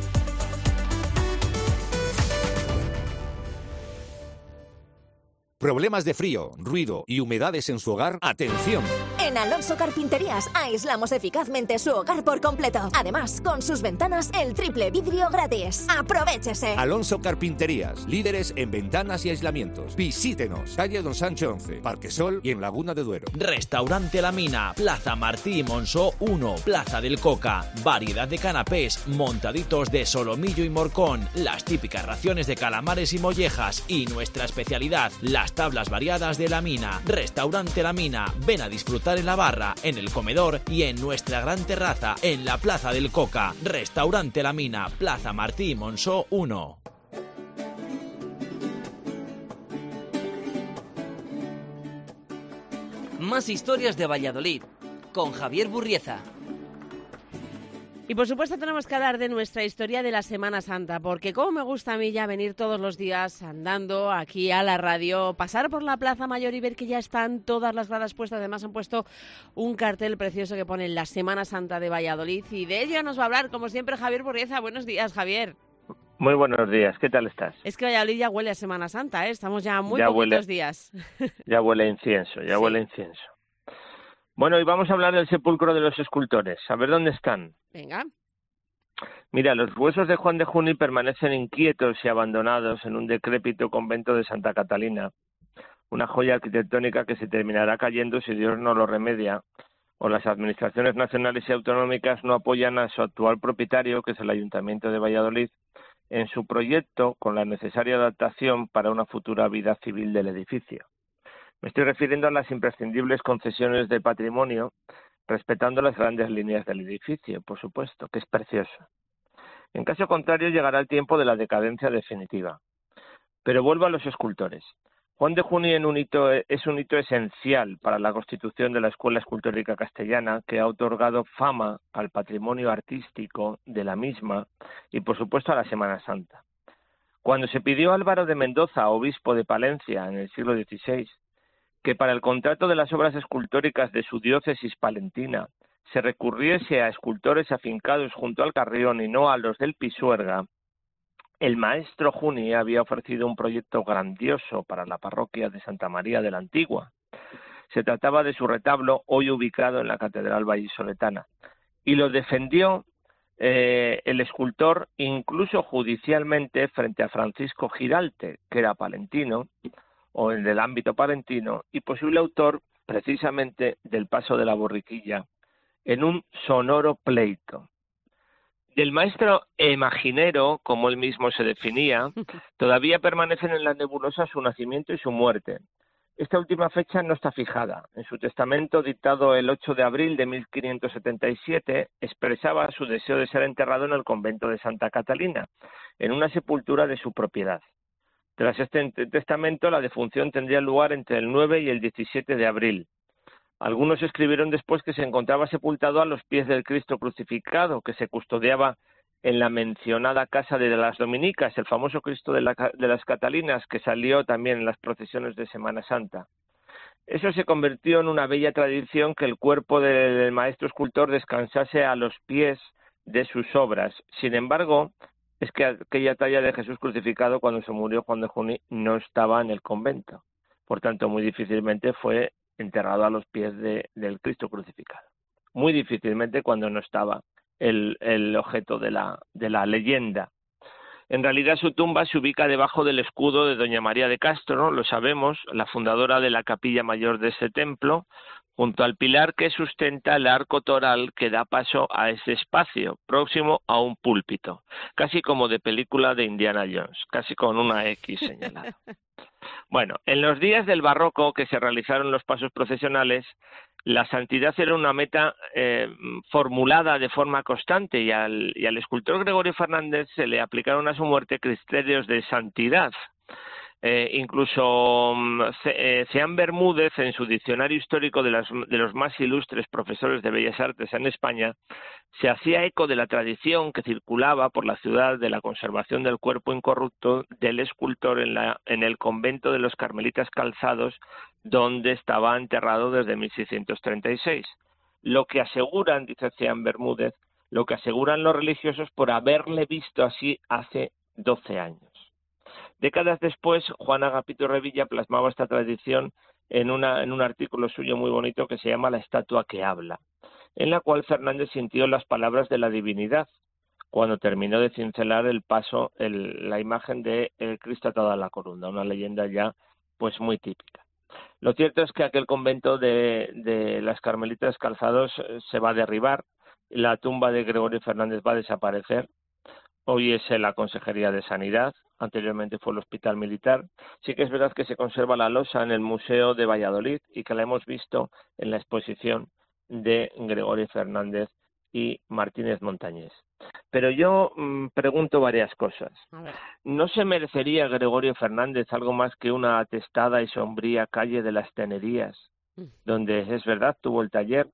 ¿Problemas de frío, ruido y humedades en su hogar? ¡Atención! En Alonso Carpinterías aislamos eficazmente su hogar por completo. Además, con sus ventanas, el triple vidrio gratis. ¡Aprovéchese! Alonso Carpinterías, líderes en ventanas y aislamientos. Visítenos. Calle Don Sancho once, Parque Sol y en Laguna de Duero. Restaurante La Mina, Plaza Martí y Monzó uno, Plaza del Coca. Variedad de canapés, montaditos de solomillo y morcón, las típicas raciones de calamares y mollejas y nuestra especialidad, las tablas variadas de La Mina. Restaurante La Mina, ven a disfrutar en la barra, en el comedor y en nuestra gran terraza en la Plaza del Coca. Restaurante La Mina, Plaza Martí y Monzó uno. Más historias de Valladolid con Javier Burrieza. Y por supuesto tenemos que hablar de nuestra historia de la Semana Santa, porque como me gusta a mí ya venir todos los días andando aquí a la radio, pasar por la Plaza Mayor y ver que ya están todas las gradas puestas. Además han puesto un cartel precioso que pone la Semana Santa de Valladolid, y de ello nos va a hablar, como siempre, Javier Burrieza. Buenos días, Javier. Muy buenos días, ¿qué tal estás? Es que Valladolid ya huele a Semana Santa, ¿eh? Estamos ya muy ya poquitos huele, días. Ya huele a incienso, ya sí. huele a incienso. Bueno, y vamos a hablar del sepulcro de los escultores. A ver dónde están. Venga. Mira, los huesos de Juan de Juni permanecen inquietos y abandonados en un decrépito convento de Santa Catalina, una joya arquitectónica que se terminará cayendo si Dios no lo remedia, o las administraciones nacionales y autonómicas no apoyan a su actual propietario, que es el Ayuntamiento de Valladolid, en su proyecto con la necesaria adaptación para una futura vida civil del edificio. Me estoy refiriendo a las imprescindibles concesiones de patrimonio, respetando las grandes líneas del edificio, por supuesto, que es precioso. En caso contrario, llegará el tiempo de la decadencia definitiva. Pero vuelvo a los escultores. Juan de Juni en un hito, es un hito esencial para la constitución de la Escuela Escultórica Castellana, que ha otorgado fama al patrimonio artístico de la misma y, por supuesto, a la Semana Santa. Cuando se pidió a Álvaro de Mendoza, obispo de Palencia en el siglo dieciséis, que para el contrato de las obras escultóricas de su diócesis palentina se recurriese a escultores afincados junto al Carrión y no a los del Pisuerga, el maestro Juni había ofrecido un proyecto grandioso para la parroquia de Santa María de la Antigua. Se trataba de su retablo, hoy ubicado en la Catedral Vallisoletana, y lo defendió eh, el escultor, incluso judicialmente, frente a Francisco Giralte, que era palentino, o el del ámbito palentino, y posible autor precisamente del paso de la borriquilla, en un sonoro pleito. Del maestro imaginero, como él mismo se definía, todavía permanecen en la nebulosa su nacimiento y su muerte. Esta última fecha no está fijada. En su testamento, dictado el ocho de abril de mil quinientos setenta y siete, expresaba su deseo de ser enterrado en el convento de Santa Catalina, en una sepultura de su propiedad. Tras este testamento, la defunción tendría lugar entre el nueve y el diecisiete de abril. Algunos escribieron después que se encontraba sepultado a los pies del Cristo crucificado, que se custodiaba en la mencionada casa de las Dominicas, el famoso Cristo de, la, de las Catalinas, que salió también en las procesiones de Semana Santa. Eso se convirtió en una bella tradición que el cuerpo del, del maestro escultor descansase a los pies de sus obras. Sin embargo, es que aquella talla de Jesús crucificado, cuando se murió Juan de Juní, no estaba en el convento. Por tanto, muy difícilmente fue enterrado a los pies de, del Cristo crucificado. Muy difícilmente cuando no estaba el, el objeto de la, de la leyenda. En realidad su tumba se ubica debajo del escudo de Doña María de Castro, ¿no? Lo sabemos, la fundadora de la capilla mayor de ese templo, junto al pilar que sustenta el arco toral que da paso a ese espacio, próximo a un púlpito, casi como de película de Indiana Jones, casi con una X señalada. Bueno, en los días del barroco que se realizaron los pasos procesionales, la santidad era una meta eh, formulada de forma constante y al, y al escultor Gregorio Fernández se le aplicaron a su muerte criterios de santidad. Eh, incluso eh, Ceán Bermúdez, en su diccionario histórico de, las, de los más ilustres profesores de Bellas Artes en España, se hacía eco de la tradición que circulaba por la ciudad de la conservación del cuerpo incorrupto del escultor en, la, en el convento de los Carmelitas Calzados, donde estaba enterrado desde mil seiscientos treinta y seis. Lo que aseguran, dice Ceán Bermúdez, lo que aseguran los religiosos por haberle visto así hace doce años. Décadas después, Juan Agapito Revilla plasmaba esta tradición en, una, en un artículo suyo muy bonito que se llama La estatua que habla, en la cual Fernández sintió las palabras de la divinidad cuando terminó de cincelar el paso, el, la imagen de el Cristo atado a la corunda, una leyenda ya pues muy típica. Lo cierto es que aquel convento de, de las Carmelitas Calzados se va a derribar, la tumba de Gregorio Fernández va a desaparecer. Hoy es la Consejería de Sanidad, anteriormente fue el Hospital Militar. Sí que es verdad que se conserva la losa en el Museo de Valladolid y que la hemos visto en la exposición de Gregorio Fernández y Martínez Montañés. Pero yo mmm, pregunto varias cosas. ¿No se merecería Gregorio Fernández algo más que una atestada y sombría calle de las Tenerías, donde es verdad tuvo el taller?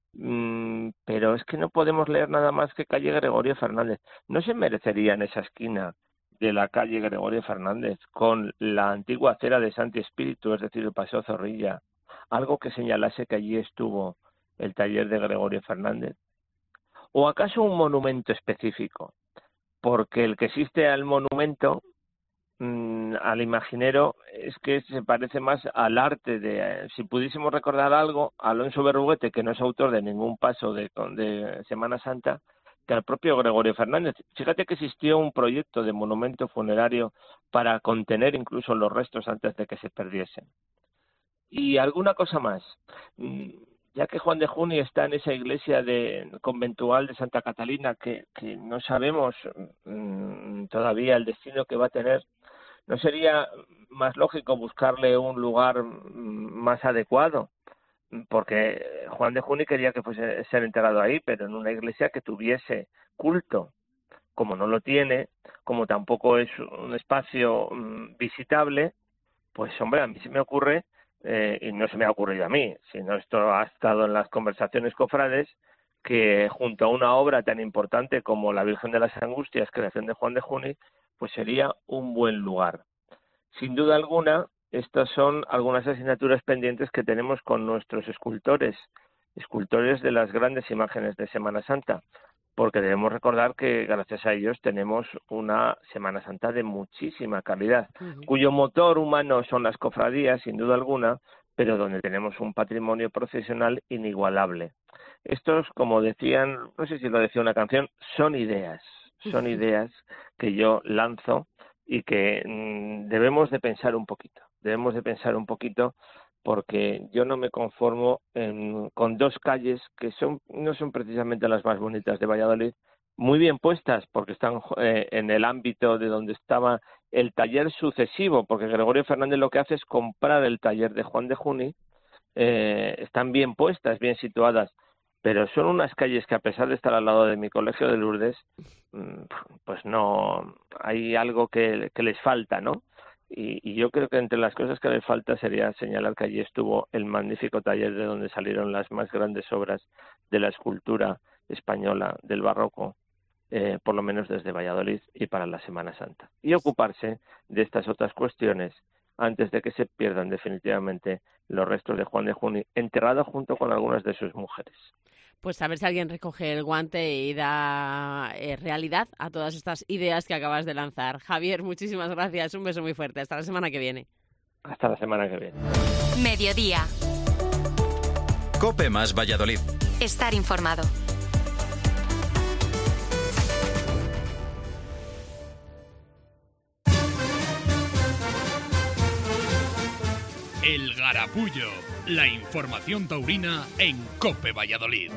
Mm, pero es que no podemos leer nada más que calle Gregorio Fernández. ¿No se merecería en esa esquina de la calle Gregorio Fernández, con la antigua acera de Santi Espíritu, es decir, el Paseo Zorrilla, algo que señalase que allí estuvo el taller de Gregorio Fernández? ¿O acaso un monumento específico? Porque el que existe al monumento, mmm, al imaginero, es que se parece más al arte de, eh, si pudiésemos recordar algo, Alonso Berruguete, que no es autor de ningún paso de, de Semana Santa, que al propio Gregorio Fernández. Fíjate que existió un proyecto de monumento funerario para contener incluso los restos antes de que se perdiesen. Y alguna cosa más, ya que Juan de Juní está en esa iglesia de, conventual de Santa Catalina, que, que no sabemos mmm, todavía el destino que va a tener, ¿no sería más lógico buscarle un lugar más adecuado? Porque Juan de Juní quería que fuese ser enterrado ahí, pero en una iglesia que tuviese culto. Como no lo tiene, como tampoco es un espacio mmm, visitable, pues hombre, a mí se me ocurre, eh, y no se me ha ocurrido a mí, sino esto ha estado en las conversaciones cofrades, que junto a una obra tan importante como La Virgen de las Angustias, creación de Juan de Juní, pues sería un buen lugar. Sin duda alguna, estas son algunas asignaturas pendientes que tenemos con nuestros escultores, escultores de las grandes imágenes de Semana Santa, porque debemos recordar que gracias a ellos tenemos una Semana Santa de muchísima calidad, uh-huh. cuyo motor humano son las cofradías, sin duda alguna, pero donde tenemos un patrimonio procesional inigualable. estos, como decían, no sé si lo decía una canción, son ideas, son ideas que yo lanzo y que mmm, debemos de pensar un poquito, debemos de pensar un poquito porque yo no me conformo en, con dos calles que son no son precisamente las más bonitas de Valladolid, muy bien puestas porque están eh, en el ámbito de donde estaba el taller sucesivo, porque Gregorio Fernández lo que hace es comprar el taller de Juan de Juni, eh, están bien puestas, bien situadas, pero son unas calles que a pesar de estar al lado de mi colegio de Lourdes, pues no, hay algo que, que les falta, ¿no? Y, y yo creo que entre las cosas que les falta sería señalar que allí estuvo el magnífico taller de donde salieron las más grandes obras de la escultura española del barroco, eh, por lo menos desde Valladolid y para la Semana Santa. Y ocuparse de estas otras cuestiones antes de que se pierdan definitivamente los restos de Juan de Juni, enterrado junto con algunas de sus mujeres. Pues a ver si alguien recoge el guante y da eh, realidad a todas estas ideas que acabas de lanzar. Javier, muchísimas gracias. Un beso muy fuerte. Hasta la semana que viene. Hasta la semana que viene. Mediodía. COPE más Valladolid. Estar informado. El Garapullo, la información taurina en COPE Valladolid.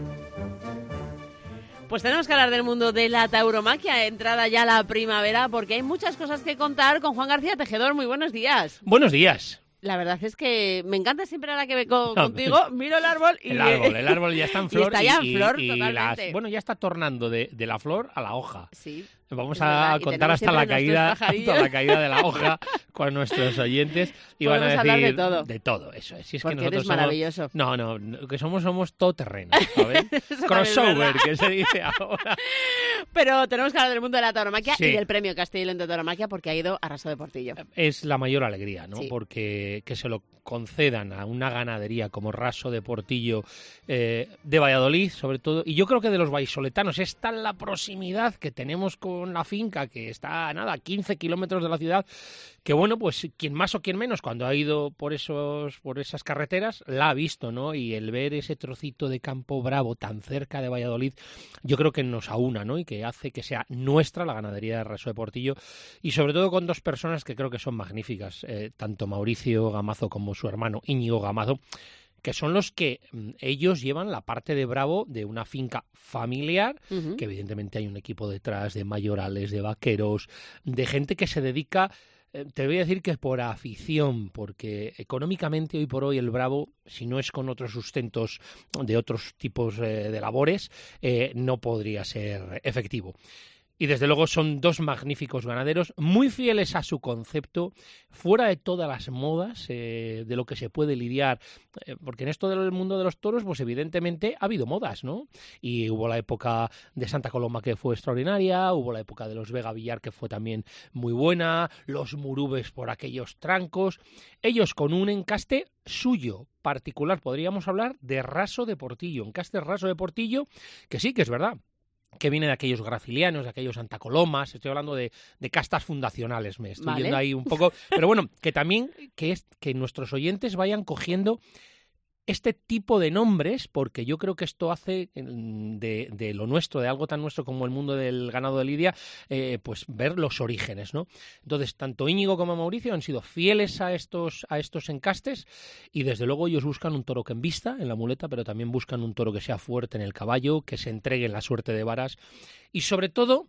Pues tenemos que hablar del mundo de la tauromaquia, entrada ya la primavera, porque hay muchas cosas que contar con Juan García Tejedor. Muy buenos días. Buenos días. La verdad es que me encanta siempre a la que vengo contigo, miro el árbol y... El árbol, el árbol ya está en flor. Y está ya en y, flor, y, y totalmente. Las, bueno, ya está tornando de, de la flor a la hoja. Sí. Vamos a contar hasta la caída hasta la caída de la hoja con nuestros oyentes y van a decir hablar de todo. De todo, eso es. Si es Porque que nosotros eres maravilloso. Somos, no, no, que somos somos todoterreno, ¿sabes? Crossover, que se dice ahora. Pero tenemos que hablar del mundo de la tauromaquia Sí. y del premio Castilla de Tauromaquia porque ha ido a Raso de Portillo. Es la mayor alegría, ¿no? Sí. Porque que se lo concedan a una ganadería como Raso de Portillo eh, de Valladolid, sobre todo, y yo creo que de los vallisoletanos, es tan la proximidad que tenemos con la finca, que está, nada, a quince kilómetros de la ciudad, que bueno, pues quien más o quien menos, cuando ha ido por esos por esas carreteras, la ha visto, ¿no? Y el ver ese trocito de campo bravo tan cerca de Valladolid, yo creo que nos aúna, ¿no? Y que hace que sea nuestra la ganadería de Raso de Portillo, y sobre todo con dos personas que creo que son magníficas, eh, tanto Mauricio Gamazo como su hermano Íñigo Gamazo, que son los que mm, ellos llevan la parte de bravo de una finca familiar, uh-huh. que evidentemente hay un equipo detrás de mayorales, de vaqueros, de gente que se dedica, eh, te voy a decir que por afición, porque económicamente hoy por hoy el bravo, si no es con otros sustentos de otros tipos eh, de labores, eh, no podría ser efectivo. Y desde luego son dos magníficos ganaderos, muy fieles a su concepto, fuera de todas las modas eh, de lo que se puede lidiar, eh, porque en esto del mundo de los toros, pues evidentemente ha habido modas, ¿no? Y hubo la época de Santa Coloma que fue extraordinaria, hubo la época de los Vega Villar que fue también muy buena, los Murubes por aquellos trancos, ellos con un encaste suyo, particular, podríamos hablar de Raso de Portillo, encaste Raso de Portillo, que sí, que es verdad, que viene de aquellos gracilianos, de aquellos Santa Colomas, estoy hablando de, de castas fundacionales, me estoy vale. yendo ahí un poco, pero bueno, que también que, es, que nuestros oyentes vayan cogiendo este tipo de nombres, porque yo creo que esto hace de, de lo nuestro, de algo tan nuestro como el mundo del ganado de lidia, eh, pues ver los orígenes, ¿no? Entonces, tanto Íñigo como Mauricio han sido fieles a estos, a estos encastes y desde luego ellos buscan un toro que embista en la muleta, pero también buscan un toro que sea fuerte en el caballo, que se entregue en la suerte de varas y sobre todo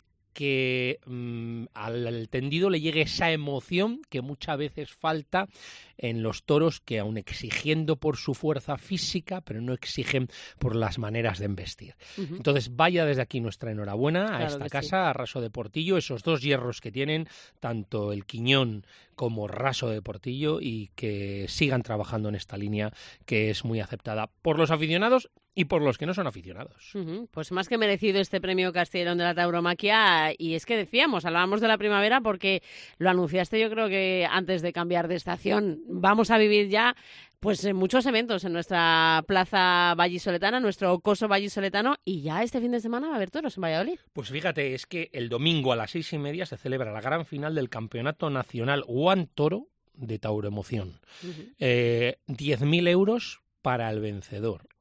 que mmm, al, al tendido le llegue esa emoción que muchas veces falta en los toros que aun exigiendo por su fuerza física, pero no exigen por las maneras de embestir. Uh-huh. Entonces vaya desde aquí nuestra enhorabuena claro a esta casa, sí. a Raso de Portillo, esos dos hierros que tienen, tanto el Quiñón como Raso de Portillo, y que sigan trabajando en esta línea que es muy aceptada por los aficionados y por los que no son aficionados. Uh-huh. Pues más que merecido este premio Castellón de la tauromaquia, y es que decíamos, hablábamos de la primavera porque lo anunciaste yo creo que antes de cambiar de estación. Vamos a vivir ya pues muchos eventos en nuestra plaza vallisoletana, nuestro coso vallisoletano, y ya este fin de semana va a haber toros en Valladolid. Pues fíjate, es que el domingo a las seis y media se celebra la gran final del Campeonato Nacional One Toro de Tauroemoción. Uh-huh. Eh, diez mil euros para el vencedor.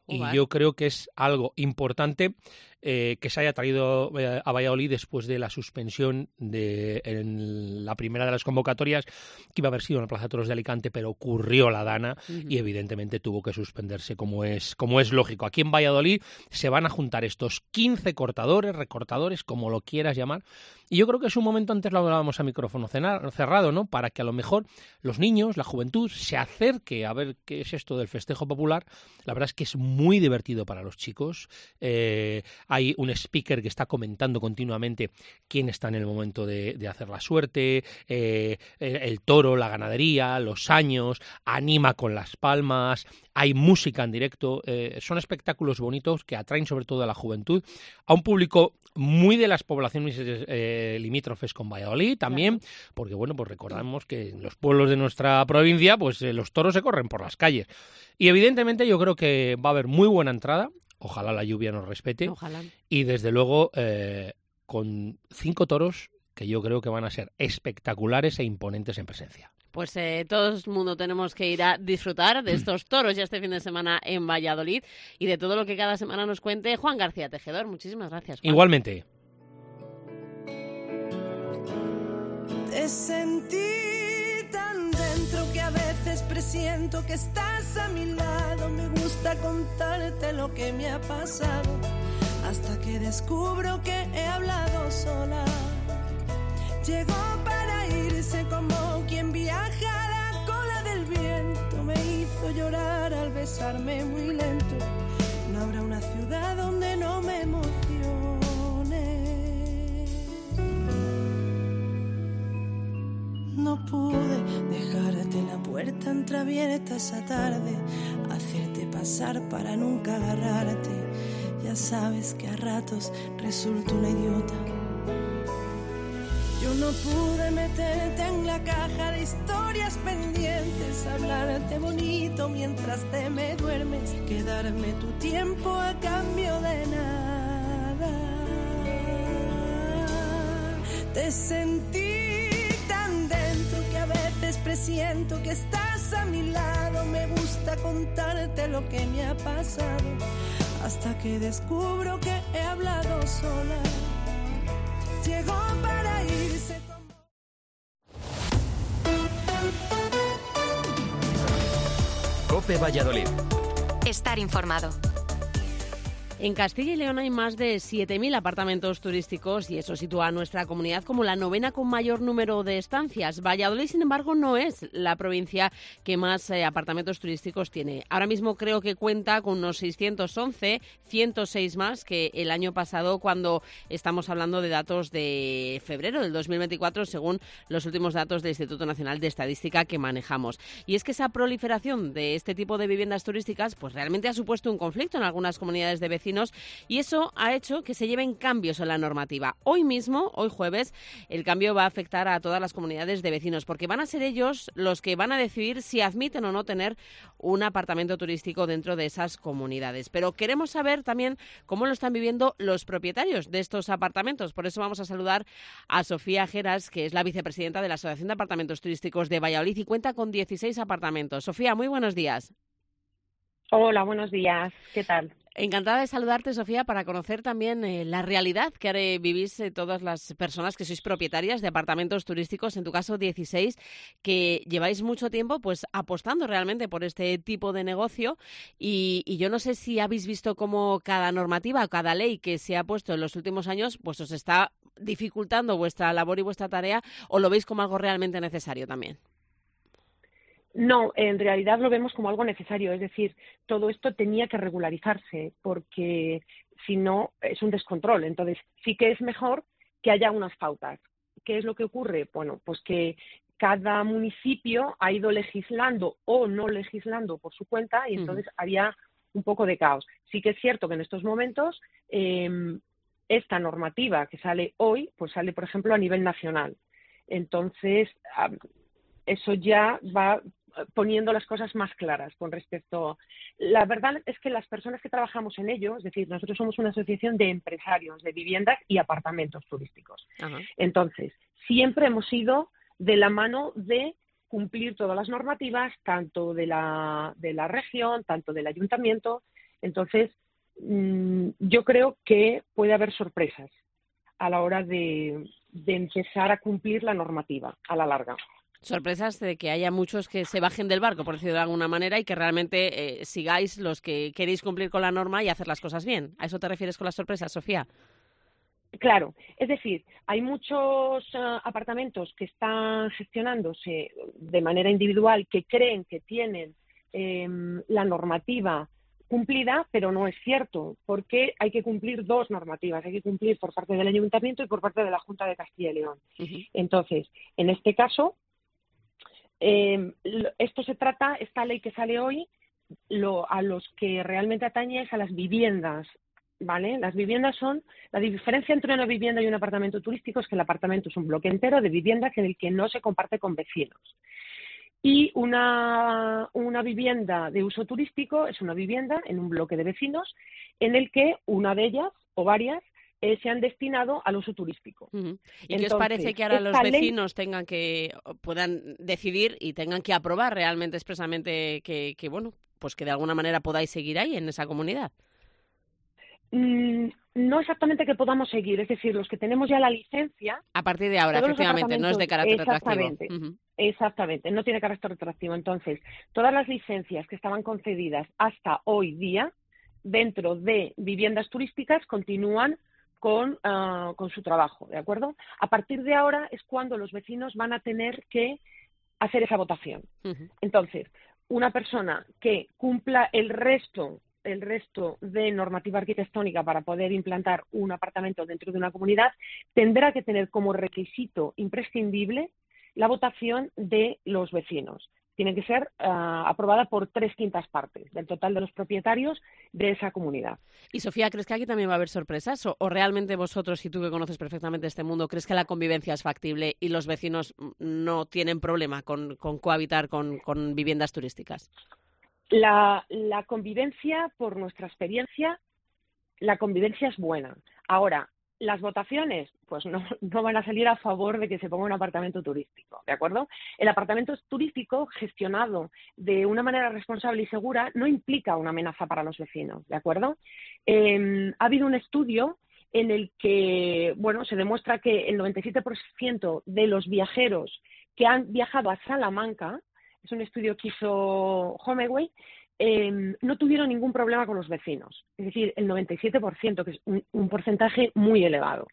Y Vale. yo creo que es algo importante eh, que se haya traído eh, a Valladolid después de la suspensión de en la primera de las convocatorias, que iba a haber sido en la Plaza de Toros de Alicante, pero ocurrió la Dana uh-huh. y evidentemente tuvo que suspenderse, como es, como es lógico. Aquí en Valladolid se van a juntar estos quince cortadores, recortadores, como lo quieras llamar, y yo creo que es un momento, antes lo hablábamos a micrófono cerrado, ¿no?, para que a lo mejor los niños, la juventud, se acerque a ver qué es esto del festejo popular. La verdad es que es muy divertido para los chicos. Eh, hay un speaker que está comentando continuamente quién está en el momento de, de hacer la suerte, eh, el, el toro, la ganadería, los años, anima con las palmas, hay música en directo, eh, son espectáculos bonitos que atraen sobre todo a la juventud, a un público muy de las poblaciones eh, limítrofes con Valladolid también, porque bueno, pues recordamos que en los pueblos de nuestra provincia pues eh, los toros se corren por las calles. Y evidentemente yo creo que va a haber muy buena entrada, ojalá la lluvia nos respete, ojalá. Y desde luego eh, con cinco toros que yo creo que van a ser espectaculares e imponentes en presencia. Pues eh, todo el mundo tenemos que ir a disfrutar de estos toros ya este fin de semana en Valladolid y de todo lo que cada semana nos cuente Juan García Tejedor. Muchísimas gracias, Juan. Igualmente. Te sentí tan dentro que a veces presiento que estás a mi lado. Me gusta contarte lo que me ha pasado hasta que descubro que he hablado sola. Llegó para irse como quien viaja a la cola del viento. Me hizo llorar al besarme muy lento. No habrá una ciudad donde no me emocione. No pude dejarte la puerta entreabierta esa tarde, hacerte pasar para nunca agarrarte. Ya sabes que a ratos resulto una idiota. Yo no pude meterte en la caja de historias pendientes, hablarte bonito mientras te me duermes, quedarme tu tiempo a cambio de nada. Te sentí tan dentro que a veces presiento que estás a mi lado. Me gusta contarte lo que me ha pasado hasta que descubro que he hablado sola. Llegó para irse como... COPE Valladolid. Estar informado. En Castilla y León hay más de siete mil apartamentos turísticos y eso sitúa a nuestra comunidad como la novena con mayor número de estancias. Valladolid, sin embargo, no es la provincia que más eh, apartamentos turísticos tiene. Ahora mismo creo que cuenta con unos seiscientos once, ciento seis más que el año pasado, cuando estamos hablando de datos de febrero del dos mil veinticuatro, según los últimos datos del Instituto Nacional de Estadística que manejamos. Y es que esa proliferación de este tipo de viviendas turísticas pues realmente ha supuesto un conflicto en algunas comunidades de vecinos, y eso ha hecho que se lleven cambios en la normativa. Hoy mismo, hoy jueves, el cambio va a afectar a todas las comunidades de vecinos, porque van a ser ellos los que van a decidir si admiten o no tener un apartamento turístico dentro de esas comunidades. Pero queremos saber también cómo lo están viviendo los propietarios de estos apartamentos. Por eso vamos a saludar a Sofía Geras, que es la vicepresidenta de la Asociación de Apartamentos Turísticos de Valladolid y cuenta con dieciséis apartamentos. Sofía, muy buenos días. Hola, buenos días. ¿Qué tal? Encantada de saludarte, Sofía, para conocer también eh, la realidad que eh, vivís eh, todas las personas que sois propietarias de apartamentos turísticos, en tu caso dieciséis, que lleváis mucho tiempo pues apostando realmente por este tipo de negocio y, y yo no sé si habéis visto cómo cada normativa o cada ley que se ha puesto en los últimos años pues os está dificultando vuestra labor y vuestra tarea, o lo veis como algo realmente necesario también. No, en realidad lo vemos como algo necesario, es decir, todo esto tenía que regularizarse porque si no es un descontrol. Entonces sí que es mejor que haya unas pautas. ¿Qué es lo que ocurre? Bueno, pues que cada municipio ha ido legislando o no legislando por su cuenta y entonces uh-huh. había un poco de caos. Sí que es cierto que en estos momentos eh, esta normativa que sale hoy, pues sale, por ejemplo, a nivel nacional. Entonces, eso ya va poniendo las cosas más claras con respecto. La verdad es que las personas que trabajamos en ello, es decir, nosotros somos una asociación de empresarios de viviendas y apartamentos turísticos. Ajá. Entonces, siempre hemos ido de la mano de cumplir todas las normativas, tanto de la, de la región, tanto del ayuntamiento, Entonces, mmm, yo creo que puede haber sorpresas a la hora de, de empezar a cumplir la normativa a la larga. Sorpresas de que haya muchos que se bajen del barco, por decirlo de alguna manera, y que realmente eh, sigáis los que queréis cumplir con la norma y hacer las cosas bien. ¿A eso te refieres con las sorpresas, Sofía? Claro, es decir, hay muchos uh, apartamentos que están gestionándose de manera individual, que creen que tienen eh, la normativa cumplida, pero no es cierto, porque hay que cumplir dos normativas, hay que cumplir por parte del Ayuntamiento y por parte de la Junta de Castilla y León. Uh-huh. Entonces, en este caso, eh, esto se trata, esta ley que sale hoy, lo, a los que realmente atañe es a las viviendas, ¿vale? Las viviendas son, la diferencia entre una vivienda y un apartamento turístico es que el apartamento es un bloque entero de viviendas en el que no se comparte con vecinos. Y una, una vivienda de uso turístico es una vivienda en un bloque de vecinos en el que una de ellas o varias eh, se han destinado al uso turístico. Uh-huh. ¿Y Entonces, qué os parece que ahora los vecinos ley... tengan que, puedan decidir y tengan que aprobar realmente expresamente que, que, bueno, pues que de alguna manera podáis seguir ahí en esa comunidad? Mm, no exactamente que podamos seguir, es decir, los que tenemos ya la licencia... A partir de ahora, efectivamente, no es de carácter retroactivo. Uh-huh. Exactamente, no tiene carácter retroactivo. Entonces, todas las licencias que estaban concedidas hasta hoy día dentro de viviendas turísticas continúan con, uh, con su trabajo, ¿de acuerdo? A partir de ahora es cuando los vecinos van a tener que hacer esa votación. Uh-huh. Entonces, una persona que cumpla el resto... el resto de normativa arquitectónica para poder implantar un apartamento dentro de una comunidad, tendrá que tener como requisito imprescindible la votación de los vecinos. Tiene que ser uh, aprobada por tres quintas partes del total de los propietarios de esa comunidad. Y Sofía, ¿crees que aquí también va a haber sorpresas? ¿O, o realmente vosotros, y tú que conoces perfectamente este mundo, crees que la convivencia es factible y los vecinos no tienen problema con, con cohabitar con, con viviendas turísticas? La, la convivencia, por nuestra experiencia, la convivencia es buena. Ahora, las votaciones, pues no, no van a salir a favor de que se ponga un apartamento turístico, ¿de acuerdo? El apartamento turístico gestionado de una manera responsable y segura no implica una amenaza para los vecinos, ¿de acuerdo? Eh, ha habido un estudio en el que, bueno, se demuestra que el noventa y siete por ciento de los viajeros que han viajado a Salamanca, es un estudio que hizo Homeway, eh, no tuvieron ningún problema con los vecinos. Es decir, el noventa y siete por ciento, que es un, un porcentaje muy elevado.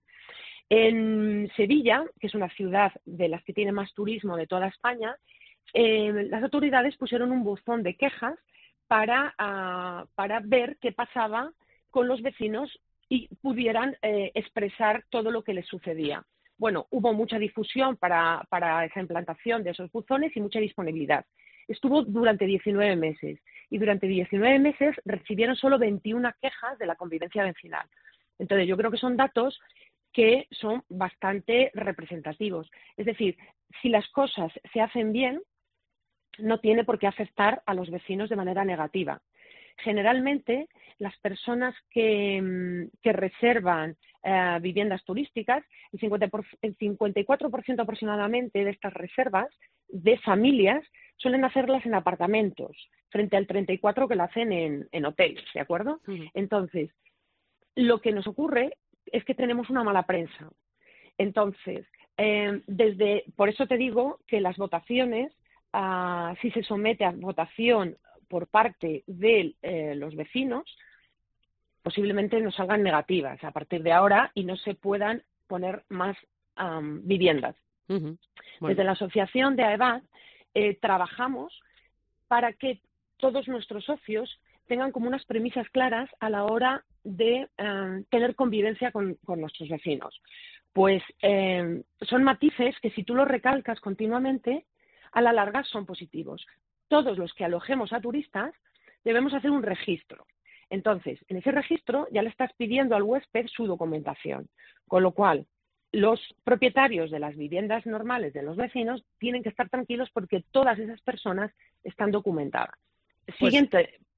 En Sevilla, que es una ciudad de las que tiene más turismo de toda España, eh, las autoridades pusieron un buzón de quejas para, uh, para ver qué pasaba con los vecinos y pudieran eh, expresar todo lo que les sucedía. Bueno, hubo mucha difusión para, para esa implantación de esos buzones y mucha disponibilidad. Estuvo durante diecinueve meses y durante diecinueve meses recibieron solo veintiuna quejas de la convivencia vecinal. Entonces, yo creo que son datos que son bastante representativos. Es decir, si las cosas se hacen bien, no tiene por qué afectar a los vecinos de manera negativa. Generalmente, las personas que, que reservan eh, viviendas turísticas, el, cincuenta por, el cincuenta y cuatro por ciento aproximadamente de estas reservas de familias suelen hacerlas en apartamentos, frente al treinta y cuatro por ciento que lo hacen en, en hoteles, ¿de acuerdo? Uh-huh. Entonces, lo que nos ocurre es que tenemos una mala prensa. Entonces, eh, desde por eso te digo que las votaciones, uh, si se somete a votación por parte de eh, los vecinos, posiblemente nos salgan negativas a partir de ahora y no se puedan poner más um, viviendas. Uh-huh. Bueno. Desde la asociación de AEVAD eh, trabajamos para que todos nuestros socios tengan como unas premisas claras a la hora de eh, tener convivencia con, con nuestros vecinos. Pues eh, son matices que si tú los recalcas continuamente, a la larga son positivos. Todos los que alojemos a turistas debemos hacer un registro. Entonces, en ese registro ya le estás pidiendo al huésped su documentación, con lo cual los propietarios de las viviendas normales de los vecinos tienen que estar tranquilos porque todas esas personas están documentadas. Pues, Siguiente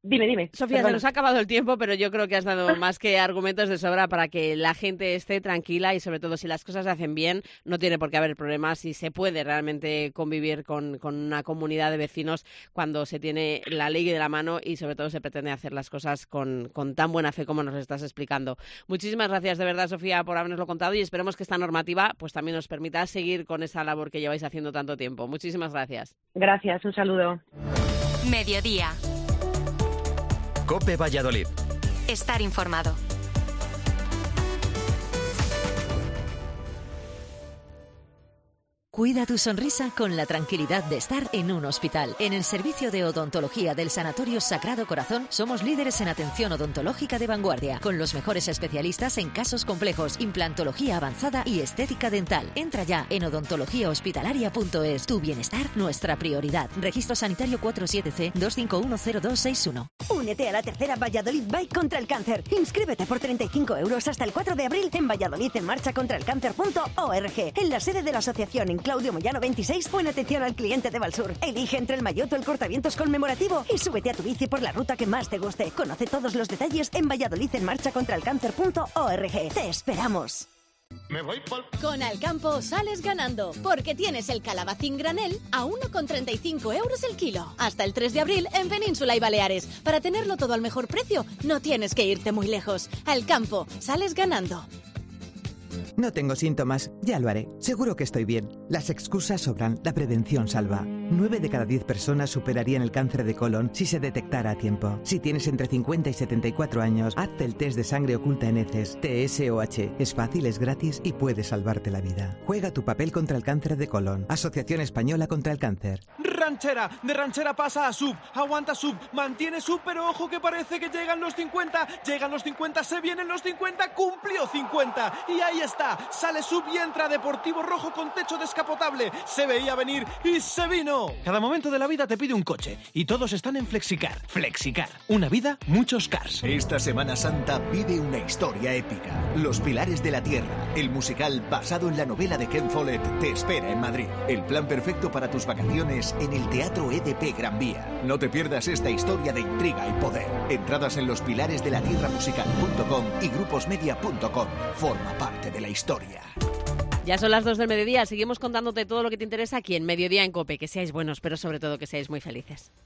Dime, dime. Sofía, Perdona. se nos ha acabado el tiempo, pero yo creo que has dado más que argumentos de sobra para que la gente esté tranquila y, sobre todo, si las cosas se hacen bien, no tiene por qué haber problemas y se puede realmente convivir con, con una comunidad de vecinos cuando se tiene la ley de la mano y, sobre todo, se pretende hacer las cosas con, con tan buena fe como nos estás explicando. Muchísimas gracias, de verdad, Sofía, por habernoslo contado y esperemos que esta normativa pues también nos permita seguir con esa labor que lleváis haciendo tanto tiempo. Muchísimas gracias. Gracias, un saludo. Mediodía. COPE Valladolid. Estar informado. Cuida tu sonrisa con la tranquilidad de estar en un hospital. En el servicio de odontología del Sanatorio Sagrado Corazón somos líderes en atención odontológica de vanguardia, con los mejores especialistas en casos complejos, implantología avanzada y estética dental. Entra ya en odontología hospitalaria punto es. Tu bienestar, nuestra prioridad. Registro sanitario cuatro siete C dos cinco uno cero dos seis uno. Únete a la tercera Valladolid Bike contra el cáncer. Inscríbete por treinta y cinco euros hasta el cuatro de abril en valladolid en marcha contra el cáncer punto org, en la sede de la asociación en Claudio Moyano veintiséis o en atención al cliente de Valsur. Elige entre el maillot o el cortavientos conmemorativo y súbete a tu bici por la ruta que más te guste. Conoce todos los detalles en valladolid en marcha contra el cáncer punto org. ¡Te esperamos! Me voy por... Con Alcampo sales ganando, porque tienes el calabacín granel a uno con treinta y cinco euros el kilo. Hasta el tres de abril en Península y Baleares. Para tenerlo todo al mejor precio, no tienes que irte muy lejos. Alcampo, sales ganando. No tengo síntomas, ya lo haré. Seguro que estoy bien. Las excusas sobran, la prevención salva. nueve de cada diez personas superarían el cáncer de colon si se detectara a tiempo. Si tienes entre cincuenta y setenta y cuatro años, hazte el test de sangre oculta en heces, T S O H. Es fácil, es gratis y puede salvarte la vida. Juega tu papel contra el cáncer de colon. Asociación Española contra el Cáncer. Ranchera, de ranchera pasa a sub, aguanta sub, mantiene sub, pero ojo que parece que llegan los cincuenta, llegan los cincuenta, se vienen los cincuenta, cumplió cincuenta, y ahí está, sale sub y entra Deportivo Rojo con techo descapotable, se veía venir y se vino. Cada momento de la vida te pide un coche, y todos están en Flexicar. Flexicar, una vida, muchos cars. Esta Semana Santa vive una historia épica, Los Pilares de la Tierra, el musical basado en la novela de Ken Follett, te espera en Madrid. El plan perfecto para tus vacaciones en el Teatro E D P Gran Vía. No te pierdas esta historia de intriga y poder. Entradas en lospilaresdelatierra musical punto com y gruposmedia punto com. Forma parte de la historia. Ya son las dos del mediodía, seguimos contándote todo lo que te interesa aquí en Mediodía en COPE. Que seáis buenos, pero sobre todo que seáis muy felices.